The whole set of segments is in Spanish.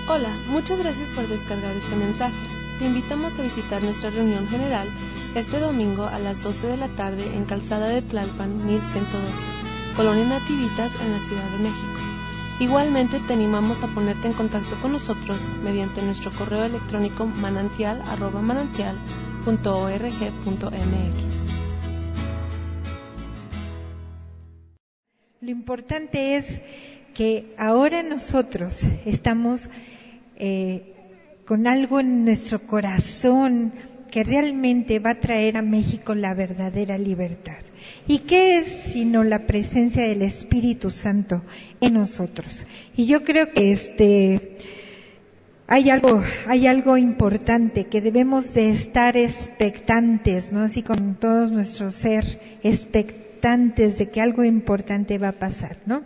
Hola, muchas gracias por descargar este mensaje. Te invitamos a visitar nuestra reunión general este domingo a las 12 de la tarde en Calzada de Tlalpan, 1112, Colonia Nativitas, en la Ciudad de México. Igualmente te animamos a ponerte en contacto con nosotros mediante nuestro correo electrónico manantial@manantial.org.mx. Lo importante es que ahora nosotros estamos con algo en nuestro corazón que realmente va a traer a México la verdadera libertad. ¿Y qué es sino la presencia del Espíritu Santo en nosotros? Y yo creo que hay algo importante que debemos de estar expectantes, ¿no? Así con todo nuestro ser, expectantes de que algo importante va a pasar, ¿no?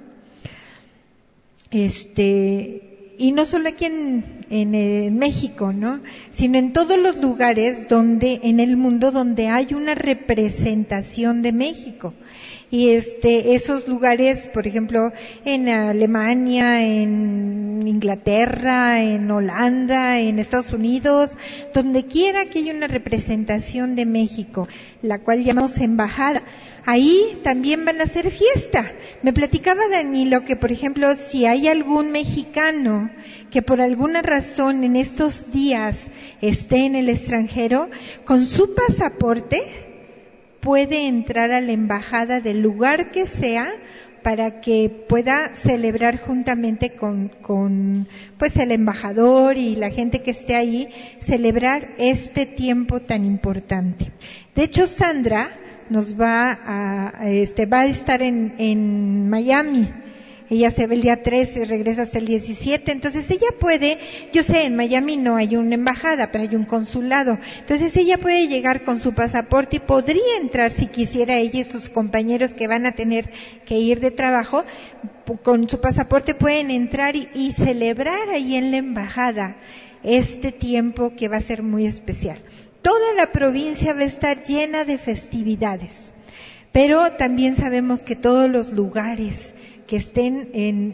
Y no solo aquí en México, ¿no? Sino en todos los lugares en el mundo donde hay una representación de México. Y esos lugares, por ejemplo, en Alemania, en Inglaterra, en Holanda, en Estados Unidos, donde quiera que haya una representación de México, la cual llamamos embajada, ahí también van a hacer fiesta. Me platicaba Danilo que, por ejemplo, si hay algún mexicano que por alguna razón en estos días esté en el extranjero, con su pasaporte puede entrar a la embajada del lugar que sea para que pueda celebrar juntamente con pues el embajador y la gente que esté ahí, celebrar este tiempo tan importante. De hecho, Sandra nos va a estar en Miami. Ella se va el día 13 y regresa hasta el 17, entonces ella puede, yo sé, en Miami no hay una embajada, pero hay un consulado, entonces ella puede llegar con su pasaporte y podría entrar si quisiera ella y sus compañeros que van a tener que ir de trabajo, con su pasaporte pueden entrar y celebrar ahí en la embajada este tiempo que va a ser muy especial. Toda la provincia va a estar llena de festividades, pero también sabemos que todos los lugares que estén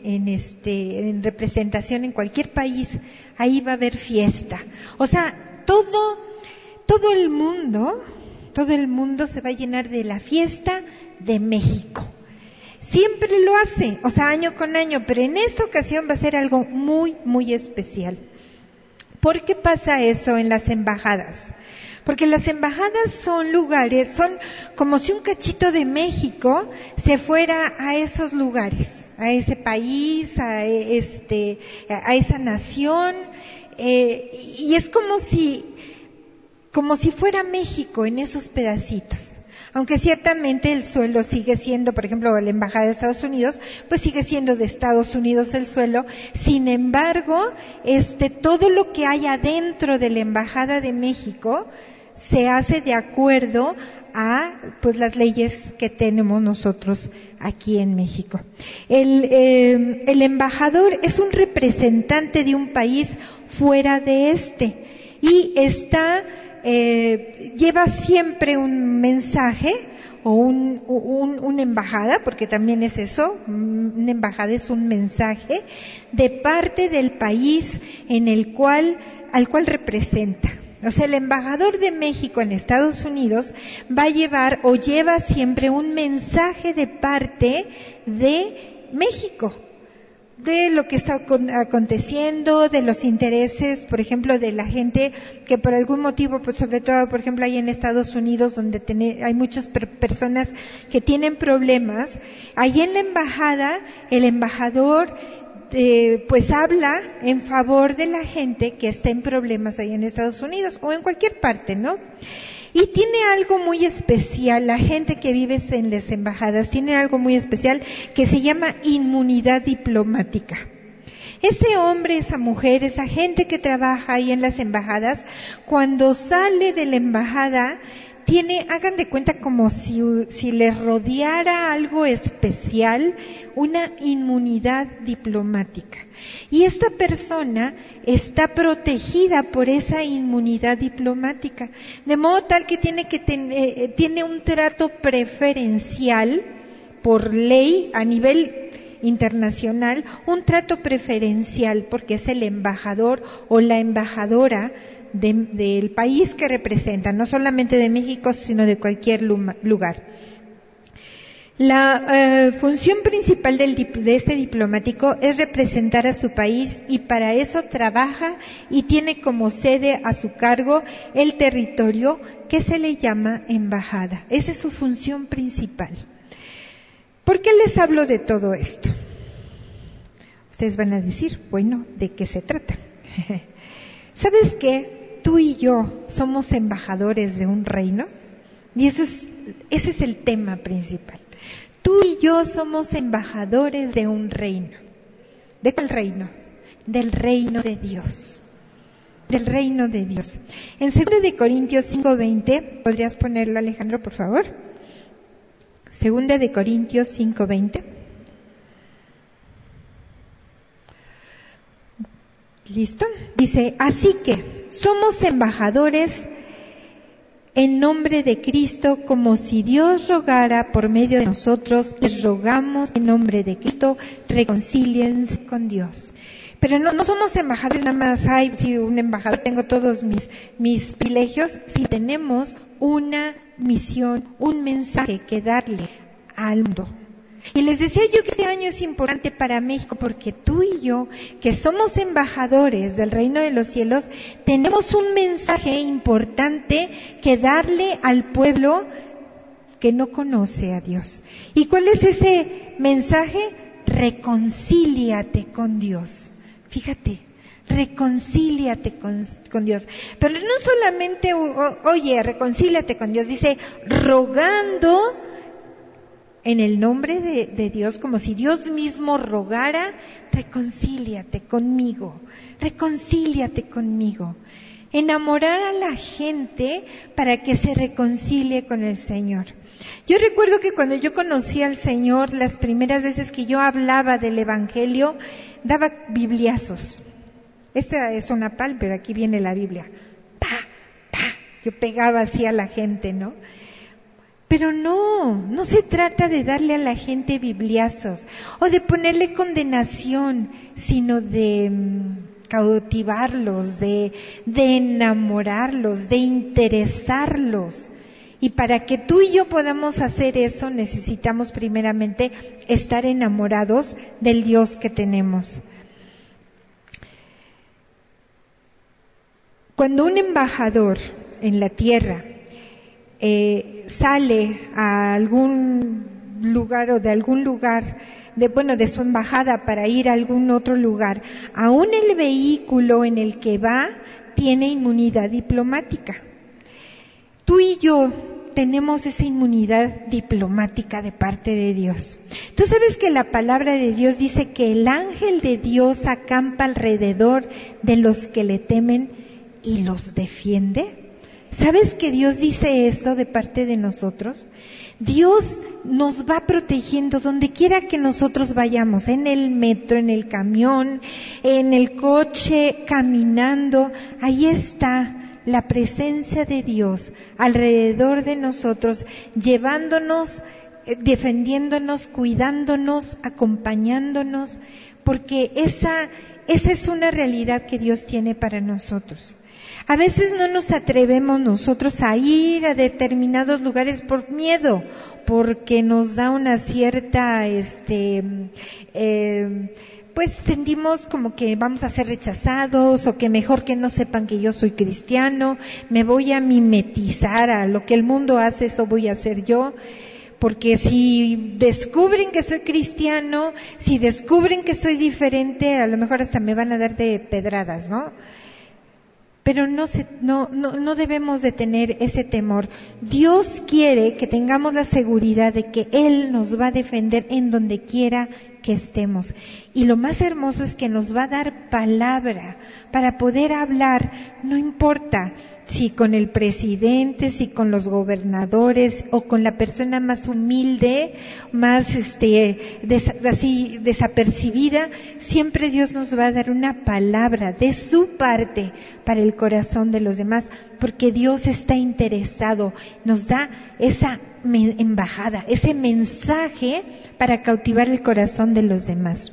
en representación en cualquier país, ahí va a haber fiesta. O sea, todo el mundo se va a llenar de la fiesta de México. Siempre lo hace, o sea, año con año, pero en esta ocasión va a ser algo muy, muy especial. ¿Por qué pasa eso en las embajadas? Porque las embajadas son lugares, son como si un cachito de México se fuera a esos lugares, a ese país, a esa nación, y es como si fuera México en esos pedacitos. Aunque ciertamente el suelo sigue siendo, por ejemplo, la embajada de Estados Unidos, pues sigue siendo de Estados Unidos el suelo. Sin embargo, todo lo que hay adentro de la embajada de México se hace de acuerdo a, pues, las leyes que tenemos nosotros aquí en México. El embajador es un representante de un país fuera de y lleva siempre un mensaje o una embajada, porque también es eso, una embajada es un mensaje de parte del país al cual representa. O sea, el embajador de México en Estados Unidos va a llevar o lleva siempre un mensaje de parte de México, de lo que está aconteciendo, de los intereses, por ejemplo, de la gente que por algún motivo, pues sobre todo, por ejemplo, ahí en Estados Unidos, donde hay muchas personas que tienen problemas, ahí en la embajada, el embajador pues habla en favor de la gente que está en problemas ahí en Estados Unidos o en cualquier parte, ¿no? Y tiene algo muy especial, la gente que vive en las embajadas tiene algo muy especial que se llama inmunidad diplomática. Ese hombre, esa mujer, esa gente que trabaja ahí en las embajadas, cuando sale de la embajada, hagan de cuenta como si les rodeara algo especial, una inmunidad diplomática. Y esta persona está protegida por esa inmunidad diplomática, de modo tal que tiene un trato preferencial por ley a nivel internacional un trato preferencial porque es el embajador o la embajadora del país que representa, no solamente de México, sino de cualquier lugar. La función principal de ese diplomático es representar a su país y para eso trabaja y tiene como sede a su cargo el territorio que se le llama embajada. Esa es su función principal. ¿Por qué les hablo de todo esto? Ustedes van a decir, bueno, ¿de qué se trata? ¿Sabes qué? Tú y yo somos embajadores de un reino y ese es el tema principal. Tú y yo somos embajadores de un reino. ¿De cuál reino? Del reino de Dios. Del reino de Dios. En 2 de Corintios 5:20, ¿podrías ponerlo, Alejandro, por favor? 2 de Corintios 5:20. ¿Listo? Dice, así que somos embajadores en nombre de Cristo, como si Dios rogara por medio de nosotros, les rogamos en nombre de Cristo, reconcíliense con Dios. Pero no somos embajadores nada más, si un embajador tengo todos mis privilegios, si tenemos una misión, un mensaje que darle al mundo. Y les decía yo que este año es importante para México porque tú y yo, que somos embajadores del reino de los cielos, tenemos un mensaje importante que darle al pueblo que no conoce a Dios. ¿Y cuál es ese mensaje? Reconcíliate con Dios. Fíjate, reconcíliate con Dios. Pero no solamente, oye, reconcíliate con Dios, dice, rogando en el nombre de Dios, como si Dios mismo rogara, reconcíliate conmigo, reconcíliate conmigo. Enamorar a la gente para que se reconcilie con el Señor. Yo recuerdo que cuando yo conocí al Señor, las primeras veces que yo hablaba del Evangelio, daba bibliazos. Esa es una pal, pero aquí viene la Biblia. Yo pegaba así a la gente, ¿no? Pero no se trata de darle a la gente bibliazos o de ponerle condenación, sino de cautivarlos, de enamorarlos, de interesarlos. Y para que tú y yo podamos hacer eso, necesitamos primeramente estar enamorados del Dios que tenemos. Cuando un embajador en la tierra sale a algún lugar o de algún lugar, de su embajada para ir a algún otro lugar, aún el vehículo en el que va tiene inmunidad diplomática. Tú y yo tenemos esa inmunidad diplomática de parte de Dios. Tú sabes que la palabra de Dios dice que el ángel de Dios acampa alrededor de los que le temen y los defiende. ¿Sabes que Dios dice eso de parte de nosotros? Dios nos va protegiendo donde quiera que nosotros vayamos, en el metro, en el camión, en el coche, caminando. Ahí está la presencia de Dios alrededor de nosotros, llevándonos, defendiéndonos, cuidándonos, acompañándonos, porque esa es una realidad que Dios tiene para nosotros. A veces no nos atrevemos nosotros a ir a determinados lugares por miedo, porque nos da una cierta, pues sentimos como que vamos a ser rechazados o que mejor que no sepan que yo soy cristiano, me voy a mimetizar a lo que el mundo hace, eso voy a hacer yo. Porque si descubren que soy cristiano, si descubren que soy diferente, a lo mejor hasta me van a dar de pedradas, ¿no? Pero no debemos de tener ese temor. Dios quiere que tengamos la seguridad de que Él nos va a defender en donde quiera que estemos. Y lo más hermoso es que nos va a dar palabra para poder hablar, no importa si con el presidente, si con los gobernadores o con la persona más humilde, más así desapercibida, siempre Dios nos va a dar una palabra de su parte para el corazón de los demás, porque Dios está interesado, nos da esa embajada, ese mensaje para cautivar el corazón de los demás.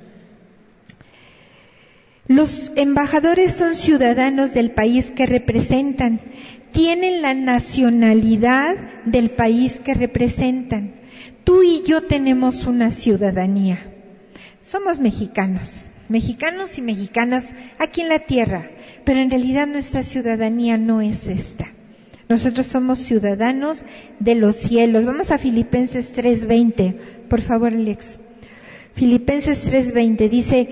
Los embajadores son ciudadanos del país que representan, tienen la nacionalidad del país que representan. Tú y yo tenemos una ciudadanía. Somos mexicanos y mexicanas aquí en la tierra, pero en realidad nuestra ciudadanía no es esta. Nosotros somos ciudadanos de los cielos. Vamos a Filipenses 3:20, por favor, Alex. Filipenses 3:20 dice: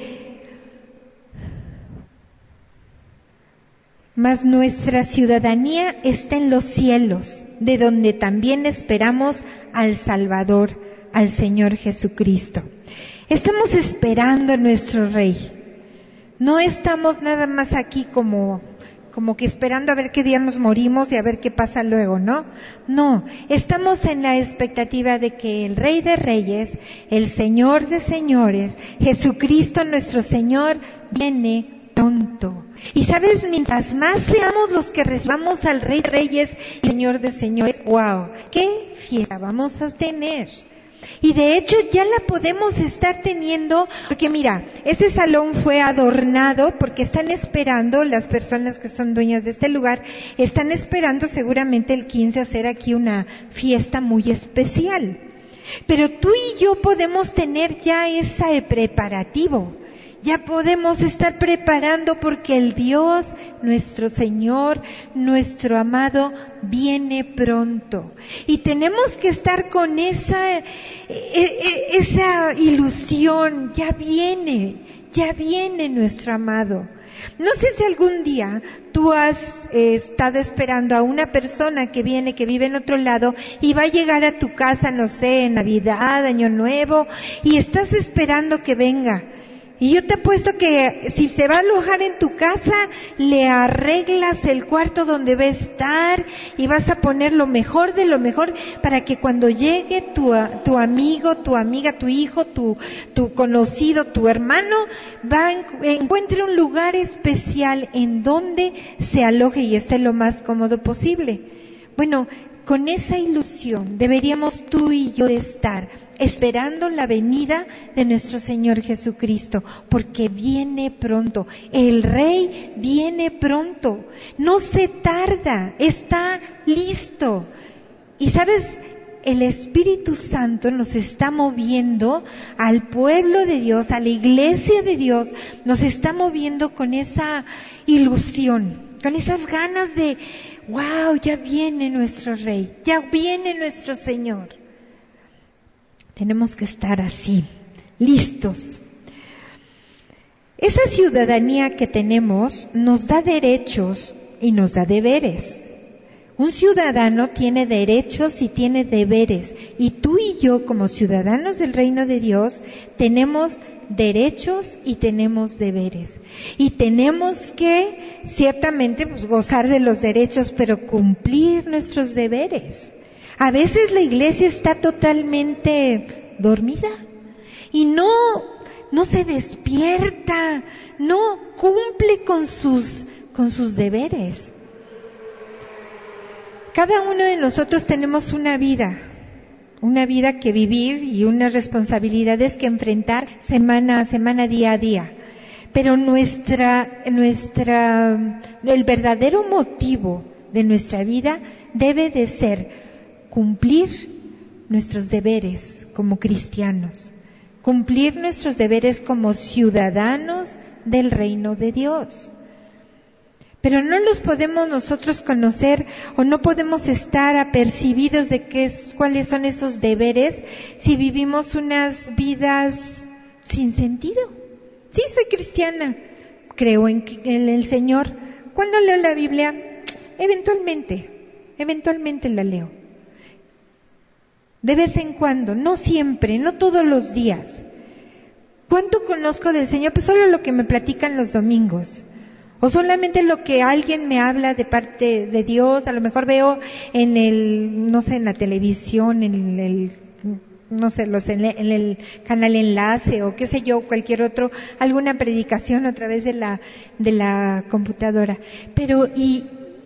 mas nuestra ciudadanía está en los cielos, de donde también esperamos al Salvador, al Señor Jesucristo. Estamos esperando a nuestro Rey. No estamos nada más aquí como que esperando a ver qué día nos morimos y a ver qué pasa luego, ¿no? No, estamos en la expectativa de que el Rey de Reyes, el Señor de Señores, Jesucristo nuestro Señor, viene pronto. Y sabes, mientras más seamos los que recibamos al Rey de Reyes y Señor de Señores, ¡wow! ¡Qué fiesta vamos a tener! Y de hecho ya la podemos estar teniendo, porque mira, ese salón fue adornado porque están esperando, las personas que son dueñas de este lugar, están esperando seguramente el 15 hacer aquí una fiesta muy especial. Pero tú y yo podemos tener ya ese preparativo. Ya podemos estar preparando porque el Dios, nuestro Señor, nuestro amado, viene pronto. Y tenemos que estar con esa ilusión. Ya viene nuestro amado. No sé si algún día tú has estado esperando a una persona que vive en otro lado y va a llegar a tu casa, no sé, en Navidad, Año Nuevo, y estás esperando que venga. Y yo te apuesto que si se va a alojar en tu casa, le arreglas el cuarto donde va a estar y vas a poner lo mejor de lo mejor para que cuando llegue tu amigo, tu amiga, tu hijo, tu conocido, tu hermano, encuentre un lugar especial en donde se aloje y esté lo más cómodo posible. Bueno, con esa ilusión deberíamos tú y yo de estar esperando la venida de nuestro Señor Jesucristo, porque viene pronto. El Rey viene pronto. No se tarda, está listo. Y sabes, el Espíritu Santo nos está moviendo al pueblo de Dios, a la iglesia de Dios, nos está moviendo con esa ilusión, con esas ganas de, wow, ya viene nuestro Rey, ya viene nuestro Señor. Tenemos que estar así, listos. Esa ciudadanía que tenemos nos da derechos y nos da deberes. Un ciudadano tiene derechos y tiene deberes. Y tú y yo, como ciudadanos del reino de Dios, tenemos derechos y tenemos deberes. Y tenemos que, ciertamente, gozar de los derechos, pero cumplir nuestros deberes. A veces la iglesia está totalmente dormida y no se despierta, no cumple con sus deberes. Cada uno de nosotros tenemos una vida que vivir y unas responsabilidades que enfrentar semana a semana, día a día. Pero el verdadero motivo de nuestra vida debe de ser cumplir nuestros deberes como cristianos, cumplir nuestros deberes como ciudadanos del reino de Dios. Pero no los podemos nosotros conocer o no podemos estar apercibidos de cuáles son esos deberes si vivimos unas vidas sin sentido. Sí, soy cristiana, creo en el Señor. ¿Cuándo leo la Biblia? Eventualmente la leo. De vez en cuando, no siempre, no todos los días. ¿Cuánto conozco del Señor? Pues solo lo que me platican los domingos. O solamente lo que alguien me habla de parte de Dios. A lo mejor veo en la televisión, en el canal Enlace o qué sé yo, cualquier otro, alguna predicación a través de la computadora. Pero, y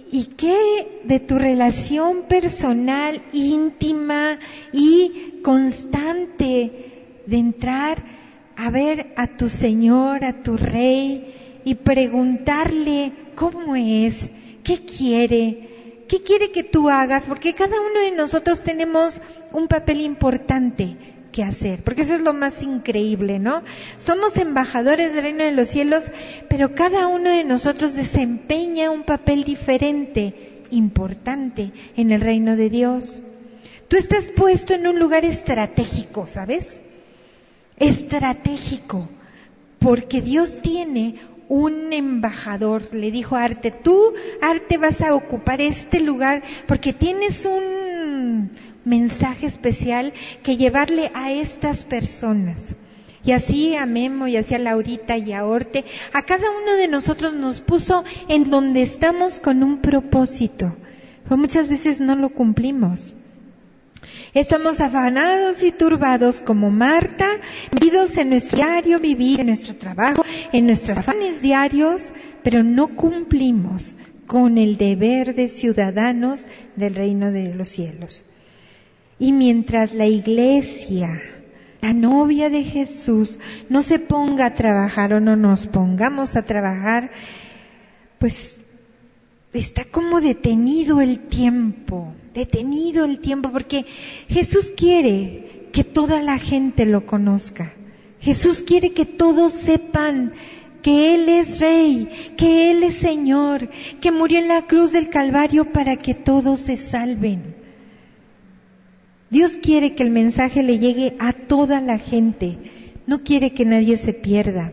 ¿Y qué de tu relación personal, íntima y constante de entrar a ver a tu Señor, a tu Rey y preguntarle cómo es, qué quiere que tú hagas? Porque cada uno de nosotros tenemos un papel importante que hacer, porque eso es lo más increíble, ¿no? Somos embajadores del reino de los cielos, pero cada uno de nosotros desempeña un papel diferente, importante en el reino de Dios. Tú estás puesto en un lugar estratégico, ¿sabes? Estratégico, porque Dios tiene un embajador. Le dijo a Arte, tú, Arte, vas a ocupar este lugar porque tienes un mensaje especial que llevarle a estas personas. Y así a Memo, y así a Laurita y a Orte, a cada uno de nosotros nos puso en donde estamos con un propósito, pero muchas veces no lo cumplimos. Estamos afanados y turbados como Marta, metidos en nuestro diario vivir, en nuestro trabajo, en nuestros afanes diarios, pero no cumplimos con el deber de ciudadanos del reino de los cielos. Y mientras la iglesia, la novia de Jesús, no se ponga a trabajar o no nos pongamos a trabajar, pues está como detenido el tiempo, porque Jesús quiere que toda la gente lo conozca. Jesús quiere que todos sepan que Él es Rey, que Él es Señor, que murió en la cruz del Calvario para que todos se salven. Dios quiere que el mensaje le llegue a toda la gente, no quiere que nadie se pierda.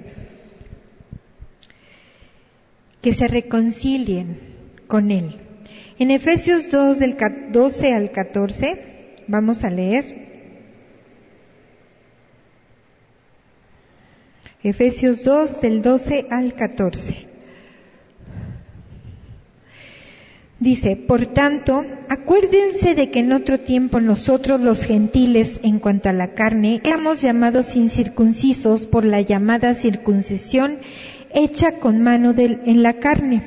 Que se reconcilien con Él. En Efesios 2, del 12 al 14, vamos a leer. Efesios 2, del 12 al 14. Dice, por tanto, acuérdense de que en otro tiempo nosotros los gentiles, en cuanto a la carne, éramos llamados incircuncisos por la llamada circuncisión hecha con mano en la carne.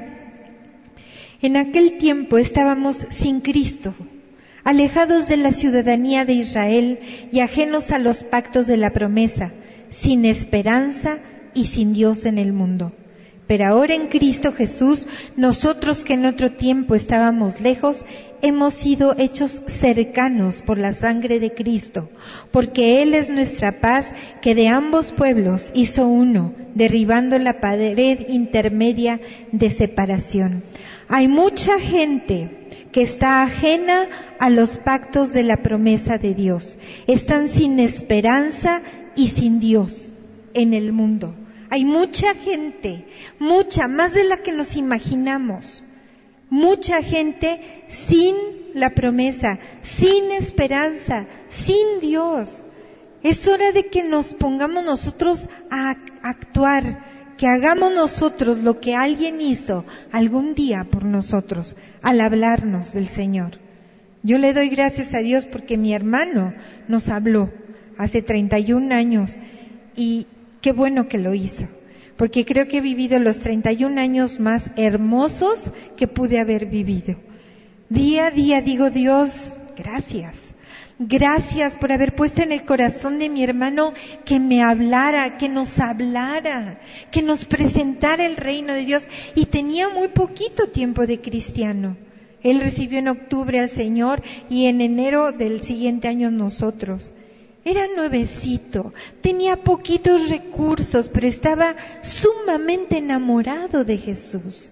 En aquel tiempo estábamos sin Cristo, alejados de la ciudadanía de Israel y ajenos a los pactos de la promesa, sin esperanza y sin Dios en el mundo. Pero ahora en Cristo Jesús, nosotros que en otro tiempo estábamos lejos, hemos sido hechos cercanos por la sangre de Cristo, porque Él es nuestra paz, que de ambos pueblos hizo uno, derribando la pared intermedia de separación. Hay mucha gente que está ajena a los pactos de la promesa de Dios. Están sin esperanza y sin Dios en el mundo. Hay mucha gente, más de la que nos imaginamos, mucha gente sin la promesa, sin esperanza, sin Dios. Es hora de que nos pongamos nosotros a actuar, que hagamos nosotros lo que alguien hizo algún día por nosotros, al hablarnos del Señor. Yo le doy gracias a Dios porque mi hermano nos habló hace 31 años y qué bueno que lo hizo, porque creo que he vivido los 31 años más hermosos que pude haber vivido. Día a día digo, Dios, gracias. Gracias por haber puesto en el corazón de mi hermano que me hablara, que nos hablara, que nos presentara el reino de Dios. Y tenía muy poquito tiempo de cristiano. Él recibió en octubre al Señor y en enero del siguiente año nosotros. Era nuevecito, tenía poquitos recursos, pero estaba sumamente enamorado de Jesús.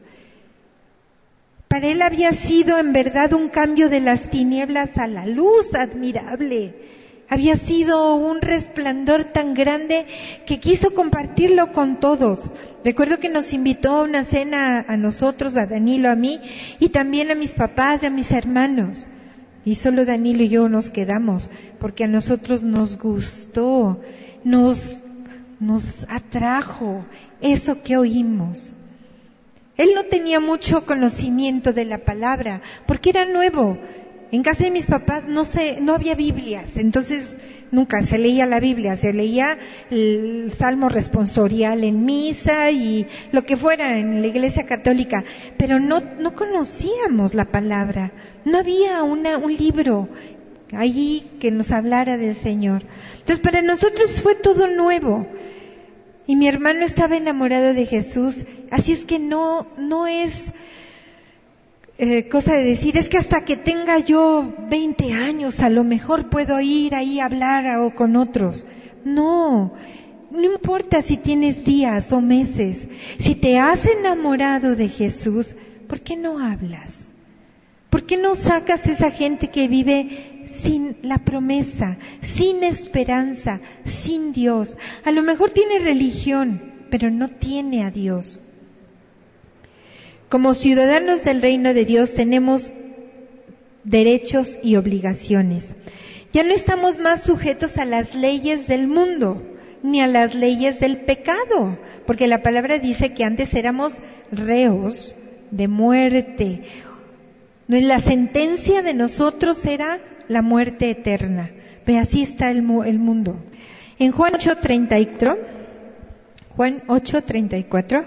Para él había sido en verdad un cambio de las tinieblas a la luz admirable. Había sido un resplandor tan grande que quiso compartirlo con todos. Recuerdo que nos invitó a una cena a nosotros, a Danilo, a mí, y también a mis papás y a mis hermanos. Y solo Danilo y yo nos quedamos, porque a nosotros nos gustó, nos atrajo eso que oímos. Él no tenía mucho conocimiento de la palabra, porque era nuevo. En casa de mis papás no había Biblias, entonces nunca se leía la Biblia, se leía el Salmo responsorial en misa y lo que fuera en la Iglesia Católica, pero no conocíamos la palabra, no había un libro allí que nos hablara del Señor. Entonces para nosotros fue todo nuevo. Y mi hermano estaba enamorado de Jesús, así es que no es cosa de decir, es que hasta que tenga yo 20 años a lo mejor puedo ir ahí a hablar o con otros. No importa si tienes días o meses, si te has enamorado de Jesús, ¿por qué no hablas? ¿Por qué no sacas esa gente que vive sin la promesa, sin esperanza, sin Dios? A lo mejor tiene religión, pero no tiene a Dios. Como ciudadanos del reino de Dios tenemos derechos y obligaciones. Ya no estamos más sujetos a las leyes del mundo, ni a las leyes del pecado, porque la palabra dice que antes éramos reos de muerte. La sentencia de nosotros era la muerte eterna. Pero así está el mundo. En Juan 8:34,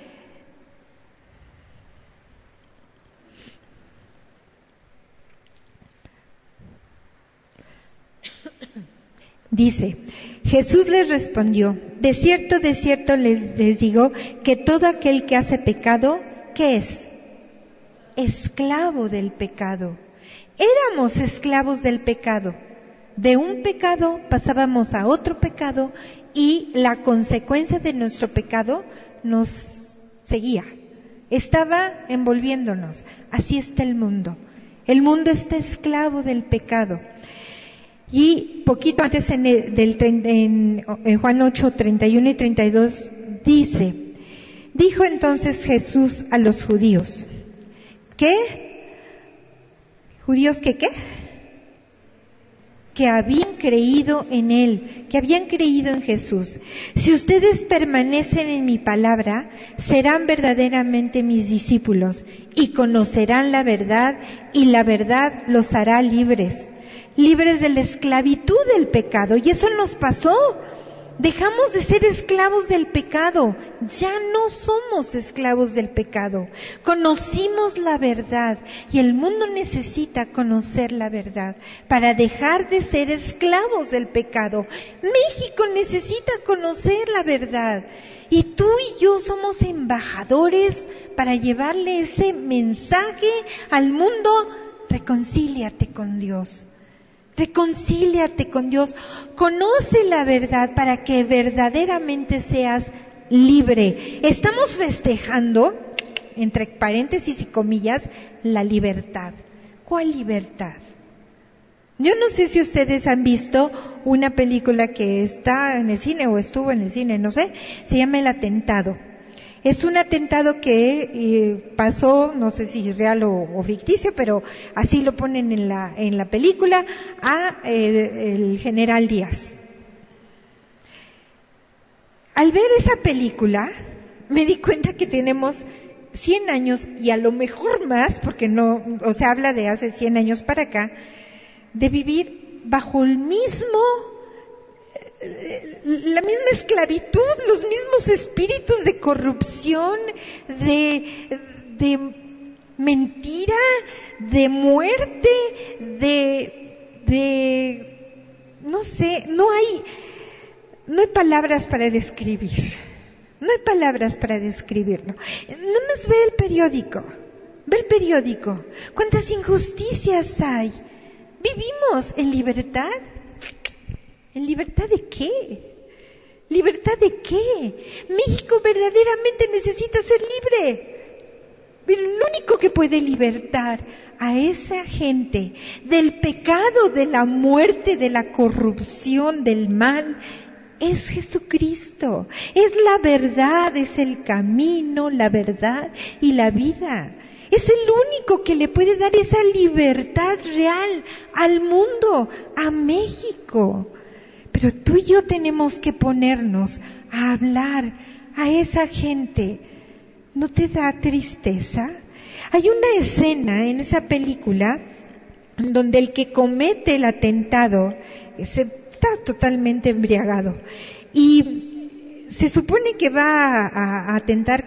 dice, Jesús les respondió, de cierto les digo que todo aquel que hace pecado, ¿qué es? Esclavo del pecado. Éramos esclavos del pecado. De un pecado pasábamos a otro pecado y la consecuencia de nuestro pecado nos seguía. Estaba envolviéndonos. Así está el mundo. El mundo está esclavo del pecado. Y poquito antes en Juan 8:31 y 32 dice, dijo entonces Jesús a los judíos, ¿qué? ¿Judíos qué? Que habían creído en Él, que habían creído en Jesús. Si ustedes permanecen en mi palabra, serán verdaderamente mis discípulos y conocerán la verdad y la verdad los hará libres de la esclavitud del pecado. Y eso nos pasó. Dejamos de ser esclavos del pecado. Ya no somos esclavos del pecado. Conocimos la verdad y el mundo necesita conocer la verdad para dejar de ser esclavos del pecado. México necesita conocer la verdad. Y tú y yo somos embajadores para llevarle ese mensaje al mundo. Reconcíliate con Dios. Reconcíliate con Dios, conoce la verdad para que verdaderamente seas libre. Estamos festejando, entre paréntesis y comillas, la libertad. ¿Cuál libertad? Yo no sé si ustedes han visto una película que está en el cine o estuvo en el cine, no sé, se llama El Atentado. Es un atentado que pasó, no sé si es real o ficticio, pero así lo ponen en la película, a el general Díaz. Al ver esa película, me di cuenta que tenemos 100 años y a lo mejor más, porque habla de hace 100 años para acá, de vivir bajo la misma esclavitud, los mismos espíritus de corrupción, de mentira, de muerte, no sé, no hay palabras para describir. No hay palabras para describirlo. Nada más ve el periódico. ¿Cuántas injusticias hay? ¿Vivimos en libertad? ¿En libertad de qué? ¿Libertad de qué? México verdaderamente necesita ser libre. Pero el único que puede libertar a esa gente del pecado, de la muerte, de la corrupción, del mal, es Jesucristo. Es la verdad, es el camino, la verdad y la vida. Es el único que le puede dar esa libertad real al mundo, a México. Pero tú y yo tenemos que ponernos a hablar a esa gente. ¿No te da tristeza? Hay una escena en esa película donde el que comete el atentado está totalmente embriagado y se supone que va a atentar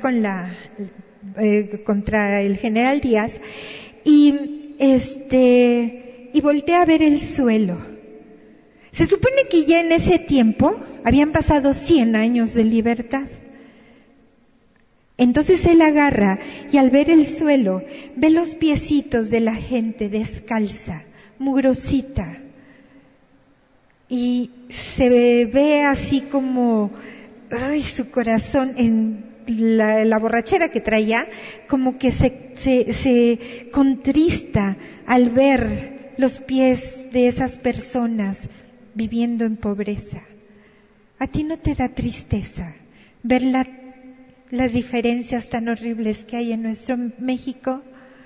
contra el general Díaz y voltea a ver el suelo. Se supone que ya en ese tiempo habían pasado 100 años de libertad. Entonces él agarra y al ver el suelo, ve los piecitos de la gente descalza, mugrosita. Y se ve así como, su corazón en la borrachera que traía, como que se contrista al ver los pies de esas personas viviendo en pobreza. ¿A ti no te da tristeza ver las diferencias tan horribles que hay en nuestro México?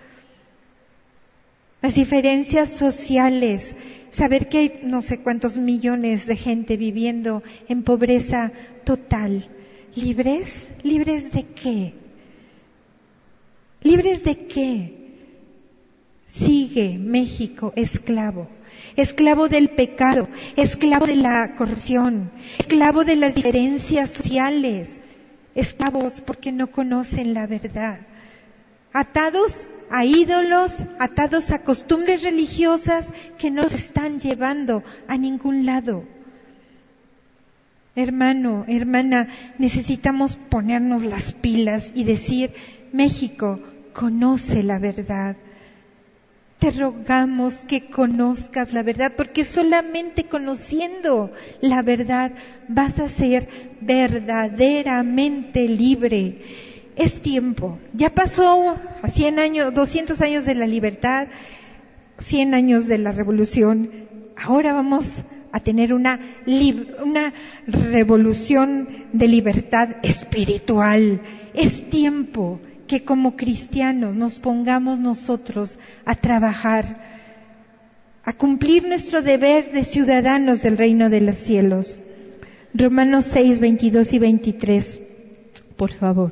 Las diferencias sociales, saber que hay no sé cuántos millones de gente viviendo en pobreza total. ¿Libres? ¿Libres de qué? ¿Libres de qué? Sigue México esclavo del pecado, esclavo de la corrupción, esclavo de las diferencias sociales, esclavos porque no conocen la verdad, atados a ídolos, atados a costumbres religiosas que no los están llevando a ningún lado. Hermano, hermana, necesitamos ponernos las pilas y decir, México, conoce la verdad. Te rogamos que conozcas la verdad, porque solamente conociendo la verdad vas a ser verdaderamente libre. Es tiempo. Ya pasó a 100 años, 200 años de la libertad, 100 años de la revolución. Ahora vamos a tener una revolución de libertad espiritual. Es tiempo que como cristianos nos pongamos nosotros a trabajar, a cumplir nuestro deber de ciudadanos del reino de los cielos. Romanos 6, 22 y 23, por favor.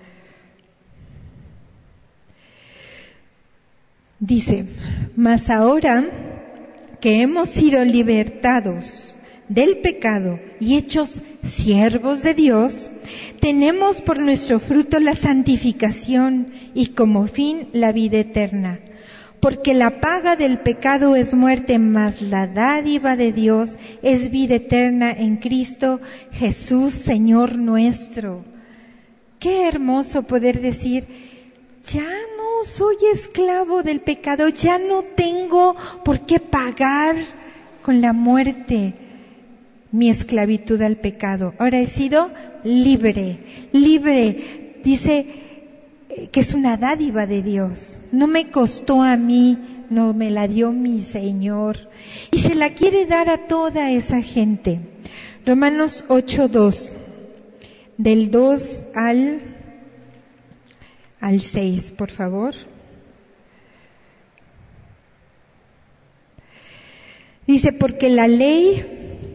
Dice, mas ahora que hemos sido libertados del pecado y hechos siervos de Dios, tenemos por nuestro fruto la santificación y como fin la vida eterna. Porque la paga del pecado es muerte, mas la dádiva de Dios es vida eterna en Cristo Jesús, Señor nuestro. Qué hermoso poder decir, ya no soy esclavo del pecado, ya no tengo por qué pagar con la muerte mi esclavitud al pecado. Ahora he sido libre. Dice que es una dádiva de Dios. No me costó a mí, no me la dio mi Señor. Y se la quiere dar a toda esa gente. Romanos 8:2, del 2 al 6, por favor. Dice, porque la ley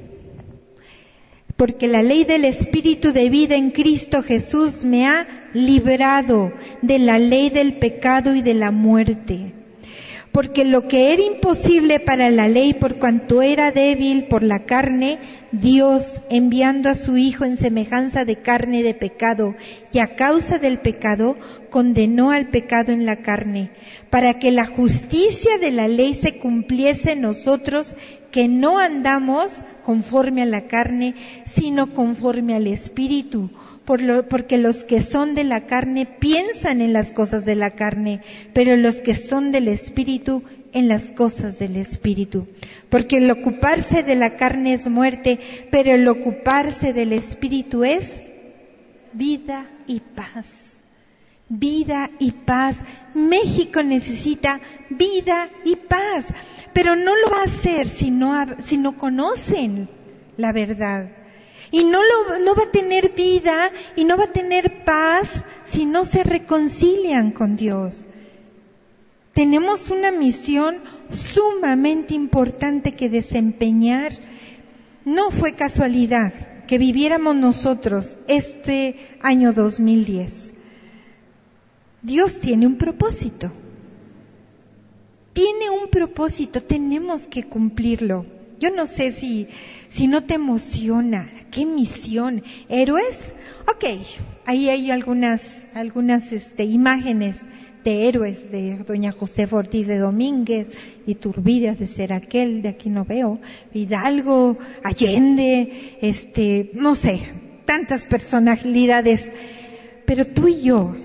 del Espíritu de vida en Cristo Jesús me ha librado de la ley del pecado y de la muerte. Porque lo que era imposible para la ley, por cuanto era débil por la carne, Dios, enviando a su Hijo en semejanza de carne de pecado, y a causa del pecado, condenó al pecado en la carne, para que la justicia de la ley se cumpliese en nosotros, que no andamos conforme a la carne, sino conforme al Espíritu. Porque los que son de la carne piensan en las cosas de la carne, pero los que son del Espíritu en las cosas del Espíritu. Porque el ocuparse de la carne es muerte, pero el ocuparse del Espíritu es vida y paz. Vida y paz. México necesita vida y paz, pero no lo va a hacer si no conocen la verdad. Y no va a tener vida y no va a tener paz si no se reconcilian con Dios. Tenemos una misión sumamente importante que desempeñar. No fue casualidad que viviéramos nosotros este año 2010. Dios tiene un propósito. tiene un propósito, tenemos que cumplirlo. Yo no sé si no te emociona. ¿Qué misión? ¿Héroes? Ok, ahí hay algunas imágenes de héroes, de doña Josefa Ortiz de Domínguez, Iturbide de ser aquel, de aquí no veo, Hidalgo, Allende, no sé, tantas personalidades. Pero tú y yo,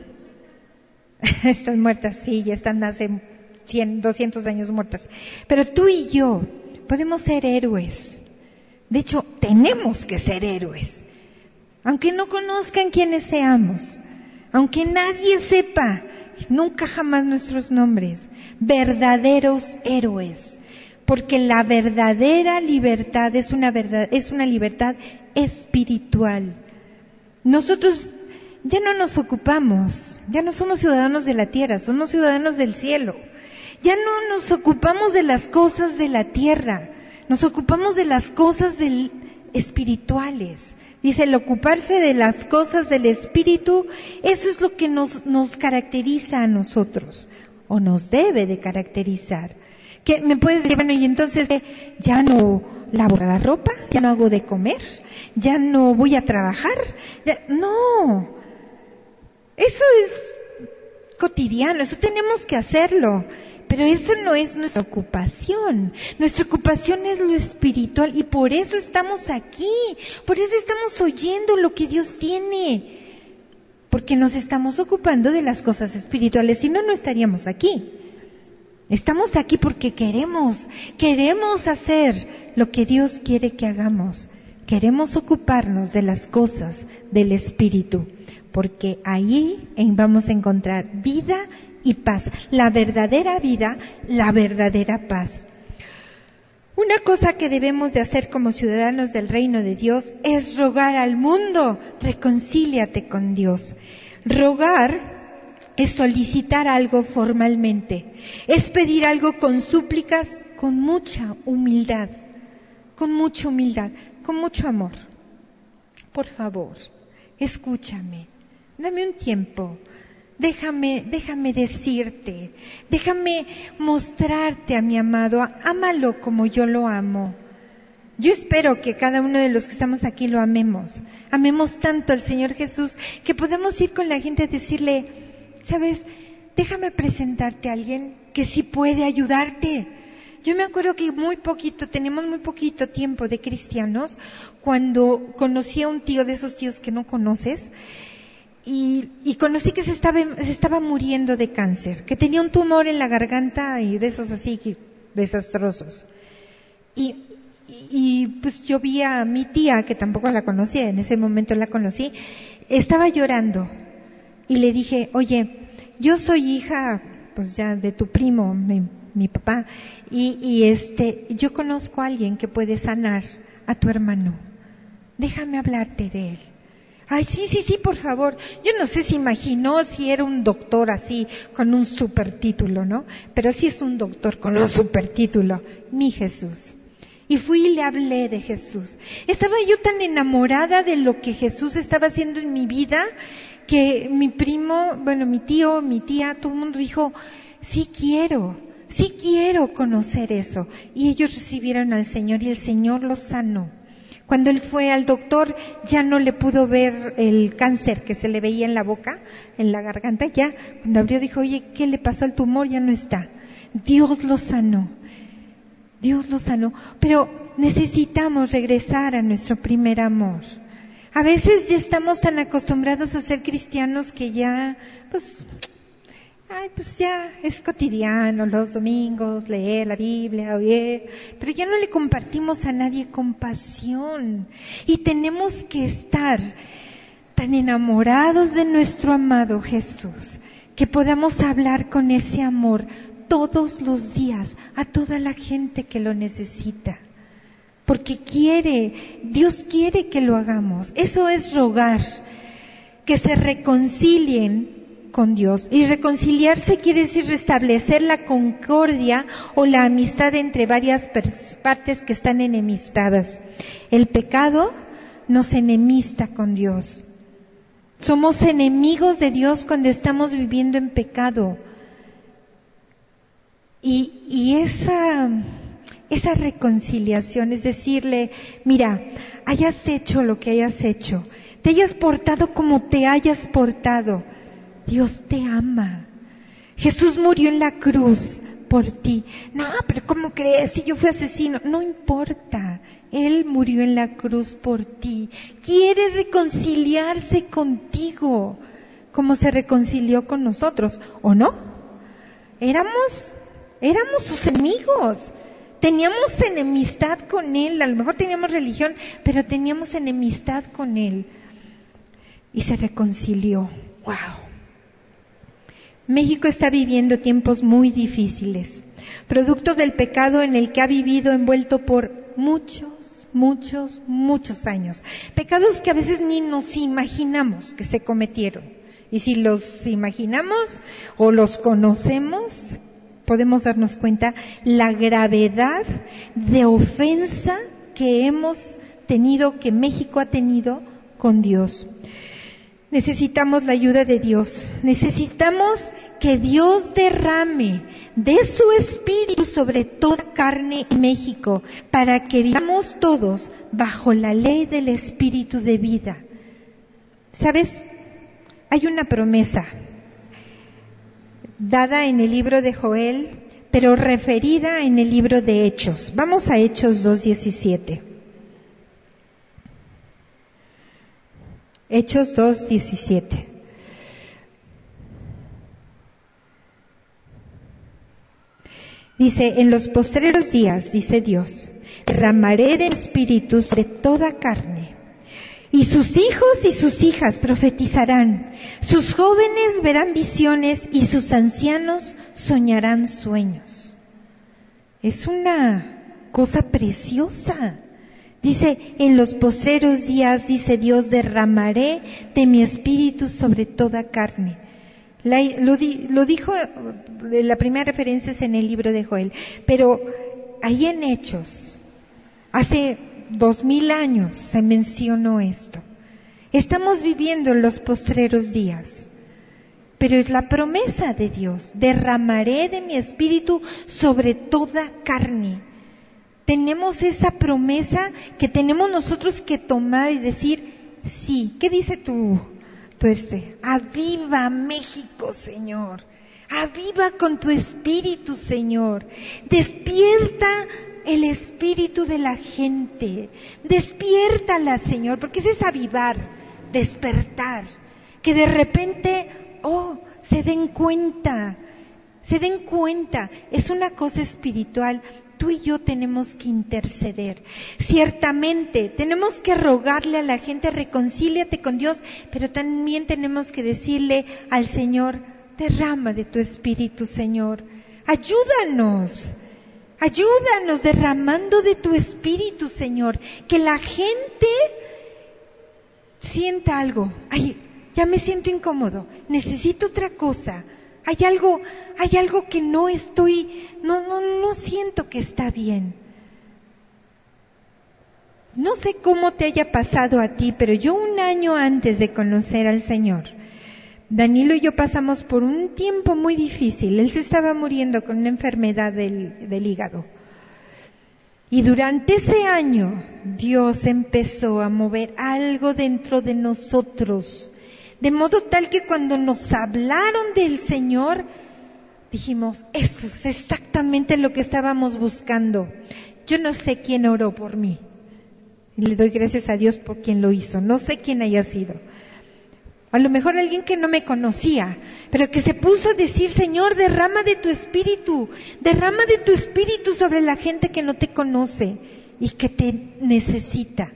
están muertas, sí, ya están hace 100, 200 años muertas. Pero tú y yo podemos ser héroes. De hecho, tenemos que ser héroes. Aunque no conozcan quiénes seamos, aunque nadie sepa nunca jamás nuestros nombres, verdaderos héroes. Porque la verdadera libertad es una libertad espiritual. Nosotros ya no nos ocupamos, ya no somos ciudadanos de la tierra, somos ciudadanos del cielo. Ya no nos ocupamos de las cosas de la tierra, nos ocupamos de las cosas espirituales. Dice, el ocuparse de las cosas del espíritu, eso es lo que nos caracteriza a nosotros, o nos debe de caracterizar. Que me puedes decir, bueno, y entonces ya no lavo la ropa, ya no hago de comer, ya no voy a trabajar. No, eso es cotidiano, eso tenemos que hacerlo. Pero eso no es nuestra ocupación. Nuestra ocupación es lo espiritual y por eso estamos aquí. Por eso estamos oyendo lo que Dios tiene. Porque nos estamos ocupando de las cosas espirituales. Si no, no estaríamos aquí. Estamos aquí porque queremos hacer lo que Dios quiere que hagamos. Queremos ocuparnos de las cosas del espíritu. Porque ahí vamos a encontrar vida y paz, la verdadera vida, la verdadera paz. Una cosa que debemos de hacer como ciudadanos del reino de Dios es rogar al mundo, reconcíliate con Dios. Rogar es solicitar algo formalmente, es pedir algo con súplicas, con mucha humildad, con mucho amor. Por favor, escúchame, dame un tiempo. Déjame decirte, déjame mostrarte a mi amado, ámalo como yo lo amo. Yo espero que cada uno de los que estamos aquí lo amemos tanto al Señor Jesús, que podamos ir con la gente a decirle, ¿sabes? Déjame presentarte a alguien que sí puede ayudarte. Yo me acuerdo que tenemos muy poquito tiempo de cristianos, cuando conocí a un tío de esos tíos que no conoces, y conocí que se estaba muriendo de cáncer, que tenía un tumor en la garganta y de esos así desastrosos. Y pues yo vi a mi tía, que tampoco la conocía, en ese momento la conocí, estaba llorando y le dije, oye, yo soy hija pues ya de tu primo, mi papá, y yo conozco a alguien que puede sanar a tu hermano. Déjame hablarte de él. Ay, sí, por favor. Yo no sé si imaginó si era un doctor así, con un supertítulo, ¿no? Pero sí es un doctor con un supertítulo. Mi Jesús. Y fui y le hablé de Jesús. Estaba yo tan enamorada de lo que Jesús estaba haciendo en mi vida, que mi primo, mi tío, mi tía, todo el mundo dijo, sí quiero conocer eso. Y ellos recibieron al Señor y el Señor los sanó. Cuando él fue al doctor, ya no le pudo ver el cáncer que se le veía en la boca, en la garganta. Ya, cuando abrió, dijo, oye, ¿qué le pasó al tumor? Ya no está. Dios lo sanó. Pero necesitamos regresar a nuestro primer amor. A veces ya estamos tan acostumbrados a ser cristianos que ya, pues ya es cotidiano los domingos, leer la Biblia, oír, pero ya no le compartimos a nadie compasión. Y tenemos que estar tan enamorados de nuestro amado Jesús, que podamos hablar con ese amor todos los días a toda la gente que lo necesita. Porque Dios quiere que lo hagamos. Eso es rogar, que se reconcilien con Dios. Y reconciliarse quiere decir restablecer la concordia o la amistad entre varias partes que están enemistadas. El pecado nos enemista con Dios. Somos enemigos de Dios cuando estamos viviendo en pecado. Y esa reconciliación es decirle, mira, hayas hecho lo que hayas hecho, te hayas portado como te hayas portado, Dios te ama. Jesús murió en la cruz por ti. No, pero ¿cómo crees? Si yo fui asesino. No importa. Él murió en la cruz por ti. Quiere reconciliarse contigo, como se reconcilió con nosotros, ¿o no? Éramos sus enemigos. Teníamos enemistad con Él. A lo mejor teníamos religión, pero teníamos enemistad con Él. Y se reconcilió. ¡Wow! México está viviendo tiempos muy difíciles, producto del pecado en el que ha vivido envuelto por muchos años. Pecados que a veces ni nos imaginamos que se cometieron. Y si los imaginamos o los conocemos, podemos darnos cuenta la gravedad de ofensa que hemos tenido, que México ha tenido con Dios. Necesitamos la ayuda de Dios. Necesitamos que Dios derrame de su Espíritu sobre toda carne en México para que vivamos todos bajo la ley del Espíritu de vida. ¿Sabes? Hay una promesa dada en el libro de Joel, pero referida en el libro de Hechos. Vamos a Hechos 2:17. Hechos 2:17. Dice, en los postreros días, dice Dios, derramaré de mi espíritu sobre toda carne, y sus hijos y sus hijas profetizarán, sus jóvenes verán visiones y sus ancianos soñarán sueños. Es una cosa preciosa. Dice, en los postreros días, dice Dios, derramaré de mi espíritu sobre toda carne. Lo dijo, la primera referencia es en el libro de Joel, pero ahí en Hechos, hace 2000 años se mencionó esto. Estamos viviendo los postreros días, pero es la promesa de Dios, derramaré de mi espíritu sobre toda carne. Tenemos esa promesa que tenemos nosotros que tomar y decir, sí. ¿Qué dice tú? Aviva México, Señor. Aviva con tu espíritu, Señor. Despierta el espíritu de la gente. Despiértala, Señor, porque ese es avivar, despertar. Que de repente, se den cuenta. Es una cosa espiritual. Tú y yo tenemos que interceder. Ciertamente, tenemos que rogarle a la gente, reconcíliate con Dios, pero también tenemos que decirle al Señor, derrama de tu espíritu, Señor. Ayúdanos derramando de tu espíritu, Señor. Que la gente sienta algo. Ay, ya me siento incómodo, necesito otra cosa. Hay algo que no siento que está bien. No sé cómo te haya pasado a ti, pero yo 1 año antes de conocer al Señor, Danilo y yo pasamos por un tiempo muy difícil. Él se estaba muriendo con una enfermedad del hígado. Y durante ese año, Dios empezó a mover algo dentro de nosotros. De modo tal que cuando nos hablaron del Señor, dijimos, eso es exactamente lo que estábamos buscando. Yo no sé quién oró por mí. Y le doy gracias a Dios por quien lo hizo. No sé quién haya sido. A lo mejor alguien que no me conocía, pero que se puso a decir, Señor, derrama de tu espíritu sobre la gente que no te conoce y que te necesita.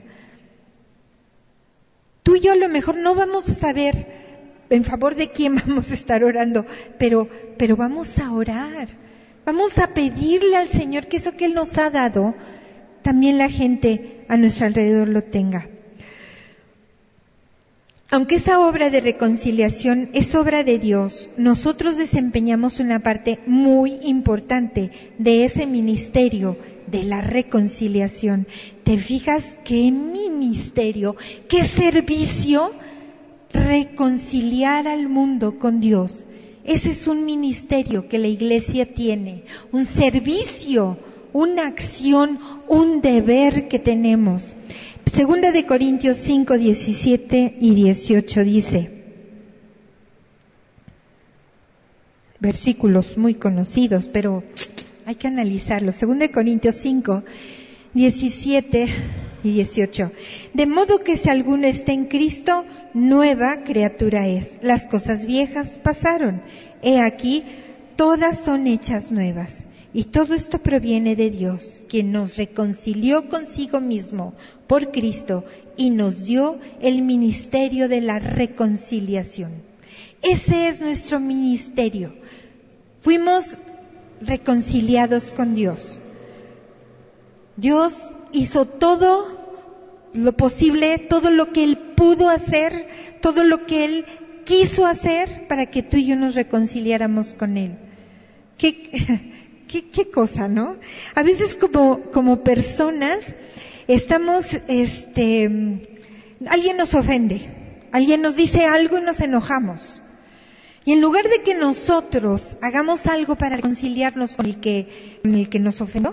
Tú y yo a lo mejor no vamos a saber en favor de quién vamos a estar orando, pero vamos a orar. Vamos a pedirle al Señor que eso que Él nos ha dado, también la gente a nuestro alrededor lo tenga. Aunque esa obra de reconciliación es obra de Dios, nosotros desempeñamos una parte muy importante de ese ministerio de la reconciliación. ¿Te fijas qué ministerio, qué servicio? Reconciliar al mundo con Dios. Ese es un ministerio que la iglesia tiene, un servicio, una acción, un deber que tenemos. Segunda de Corintios 5, 17 y 18 dice, versículos muy conocidos, pero hay que analizarlos. Segunda de Corintios 5, 17 y 18. De modo que si alguno está en Cristo, nueva criatura es. Las cosas viejas pasaron. He aquí, todas son hechas nuevas. Y todo esto proviene de Dios, quien nos reconcilió consigo mismo por Cristo y nos dio el ministerio de la reconciliación. Ese es nuestro ministerio. Fuimos reconciliados con Dios. Dios hizo todo lo posible, todo lo que Él pudo hacer, todo lo que Él quiso hacer para que tú y yo nos reconciliáramos con Él. Qué cosa, ¿no? A veces como personas estamos, alguien nos ofende, alguien nos dice algo y nos enojamos. Y en lugar de que nosotros hagamos algo para reconciliarnos con el que nos ofendió,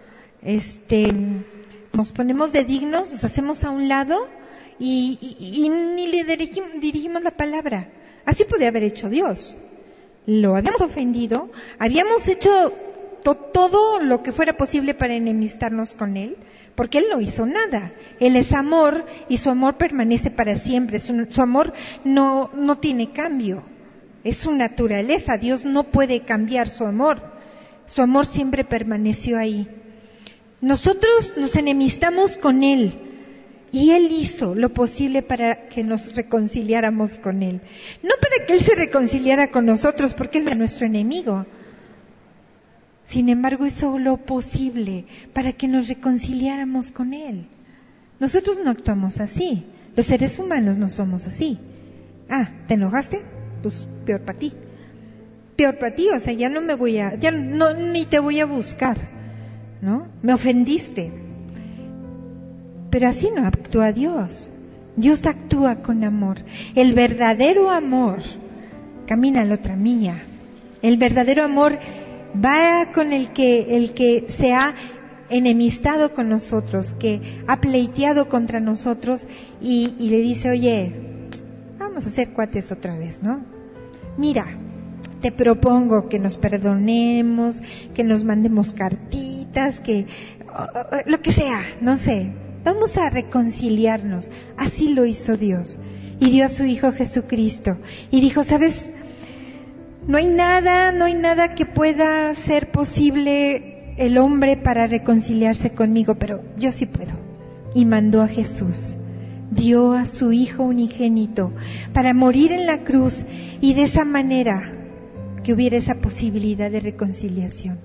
nos ponemos de dignos, nos hacemos a un lado y ni le dirigimos la palabra. Así podía haber hecho Dios. Lo habíamos ofendido, habíamos hecho todo lo que fuera posible para enemistarnos con Él, porque Él no hizo nada. Él es amor y su amor permanece para siempre. Su amor no tiene cambio. Es su naturaleza. Dios no puede cambiar su amor. Su amor siempre permaneció ahí. Nosotros nos enemistamos con Él y Él hizo lo posible para que nos reconciliáramos con Él. No para que Él se reconciliara con nosotros, porque Él era nuestro enemigo. Sin embargo, hizo lo posible para que nos reconciliáramos con Él. Nosotros no actuamos así. Los seres humanos no somos así. ¿Te enojaste? Pues peor para ti. Peor para ti, o sea, ni te voy a buscar, ¿no? Me ofendiste. Pero así no actúa Dios. Dios actúa con amor. El verdadero amor camina a la otra milla. El verdadero amor va con el que se ha enemistado con nosotros, que ha pleiteado contra nosotros y le dice, oye, vamos a ser cuates otra vez, ¿no? Mira, te propongo que nos perdonemos, que nos mandemos cartitas, que lo que sea, no sé. Vamos a reconciliarnos. Así lo hizo Dios. Y dio a su Hijo Jesucristo. Y dijo, ¿sabes? No hay nada que pueda ser posible el hombre para reconciliarse conmigo, pero yo sí puedo. Y mandó a Jesús. Dio a su Hijo unigénito para morir en la cruz y de esa manera que hubiera esa posibilidad de reconciliación.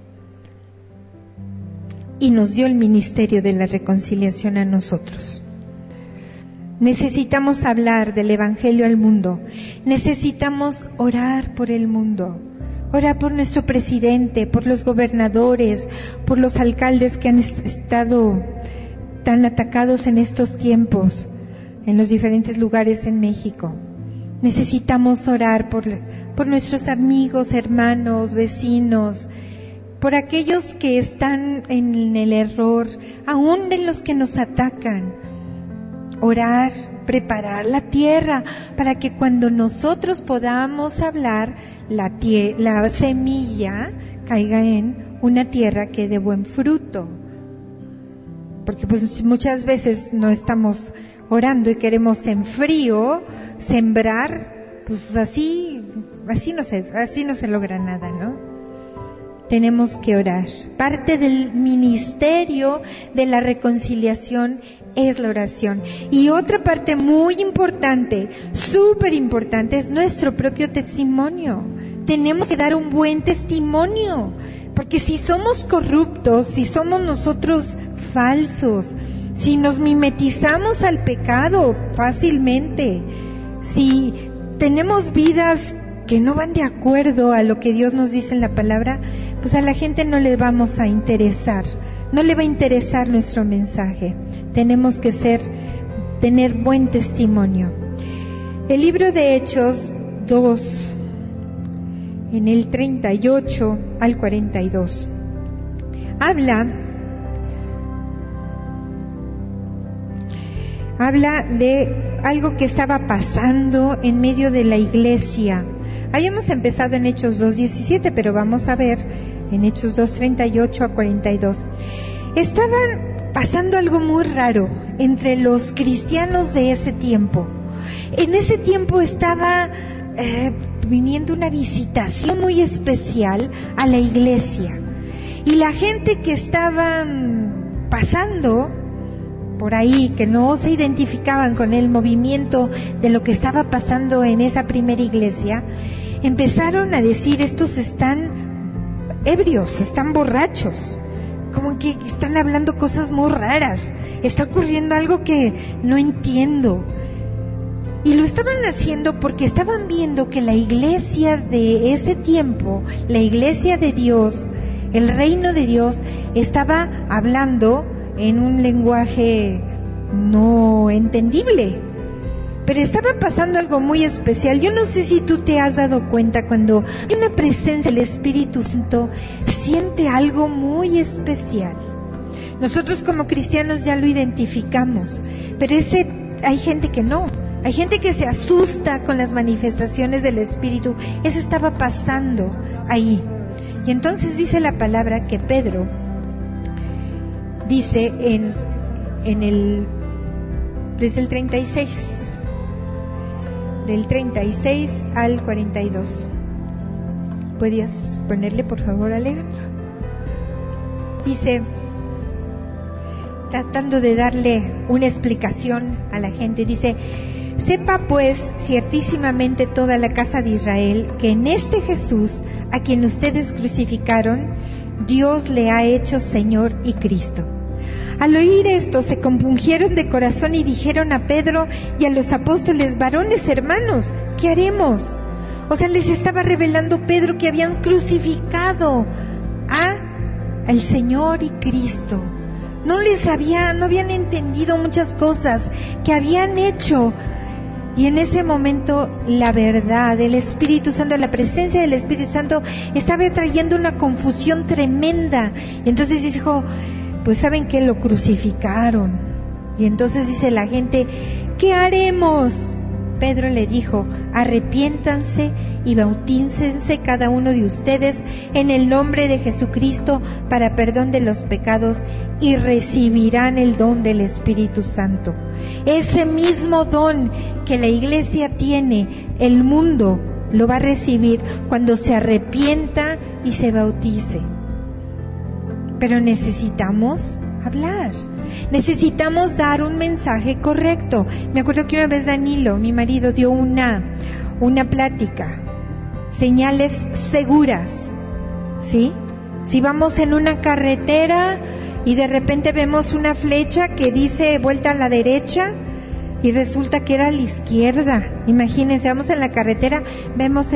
Y nos dio el ministerio de la reconciliación a nosotros. Necesitamos hablar del Evangelio al mundo. Necesitamos orar por el mundo. Orar por nuestro presidente, por los gobernadores, por los alcaldes que han estado tan atacados en estos tiempos, en los diferentes lugares en México. Necesitamos orar por nuestros amigos, hermanos, vecinos, por aquellos que están en el error, aún de los que nos atacan. Orar, preparar la tierra para que cuando nosotros podamos hablar, la semilla caiga en una tierra que dé buen fruto. Porque pues muchas veces no estamos orando y queremos en frío sembrar, pues así no se logra nada, ¿no? Tenemos que orar. Parte del ministerio de la reconciliación es la oración. Y otra parte muy importante, súper importante, es nuestro propio testimonio. Tenemos que dar un buen testimonio. Porque si somos corruptos, si somos nosotros falsos, si nos mimetizamos al pecado fácilmente, si tenemos vidas que no van de acuerdo a lo que Dios nos dice en la palabra, pues a la gente no le vamos a interesar, no le va a interesar nuestro mensaje. Tenemos que tener buen testimonio. El libro de Hechos 2, en el 38 al 42. Habla de algo que estaba pasando en medio de la iglesia. Habíamos empezado en Hechos 2:17, pero vamos a ver en Hechos 2:38 a 42. Estaban pasando algo muy raro entre los cristianos de ese tiempo. En ese tiempo estaba viniendo una visitación muy especial a la iglesia. Y la gente que estaban pasando por ahí, que no se identificaban con el movimiento de lo que estaba pasando en esa primera iglesia, empezaron a decir: estos están ebrios, están borrachos, como que están hablando cosas muy raras, está ocurriendo algo que no entiendo. Y lo estaban haciendo porque estaban viendo que la iglesia de ese tiempo, la iglesia de Dios, el reino de Dios, estaba hablando en un lenguaje no entendible. Pero estaba pasando algo muy especial. Yo no sé si tú te has dado cuenta, cuando hay una presencia del Espíritu Santo, se siente algo muy especial. Nosotros como cristianos ya lo identificamos, pero hay gente que no. Hay gente que se asusta con las manifestaciones del Espíritu. Eso estaba pasando ahí. Y entonces dice la palabra que Pedro dice desde el 36, del 36 al 42. ¿Podrías ponerle, por favor, Alejandro? Dice, tratando de darle una explicación a la gente, dice: sepa pues ciertísimamente toda la casa de Israel que en este Jesús, a quien ustedes crucificaron, Dios le ha hecho Señor y Cristo. Al oír esto, se compungieron de corazón y dijeron a Pedro y a los apóstoles: varones hermanos, ¿qué haremos? O sea, les estaba revelando Pedro que habían crucificado al Señor y Cristo. No habían entendido muchas cosas que habían hecho. Y en ese momento la verdad, el Espíritu Santo, la presencia del Espíritu Santo estaba trayendo una confusión tremenda. Y entonces dijo: pues ¿saben qué? Lo crucificaron. Y entonces dice la gente: ¿qué haremos? Pedro le dijo: arrepiéntanse y bautícense cada uno de ustedes en el nombre de Jesucristo para perdón de los pecados y recibirán el don del Espíritu Santo. Ese mismo don que la iglesia tiene, el mundo lo va a recibir cuando se arrepienta y se bautice. Pero necesitamos hablar, necesitamos dar un mensaje correcto. Me acuerdo que una vez Danilo, mi marido, dio una plática: señales seguras, ¿sí? Si vamos en una carretera y de repente vemos una flecha que dice vuelta a la derecha y resulta que era a la izquierda. Imagínense, vamos en la carretera, vemos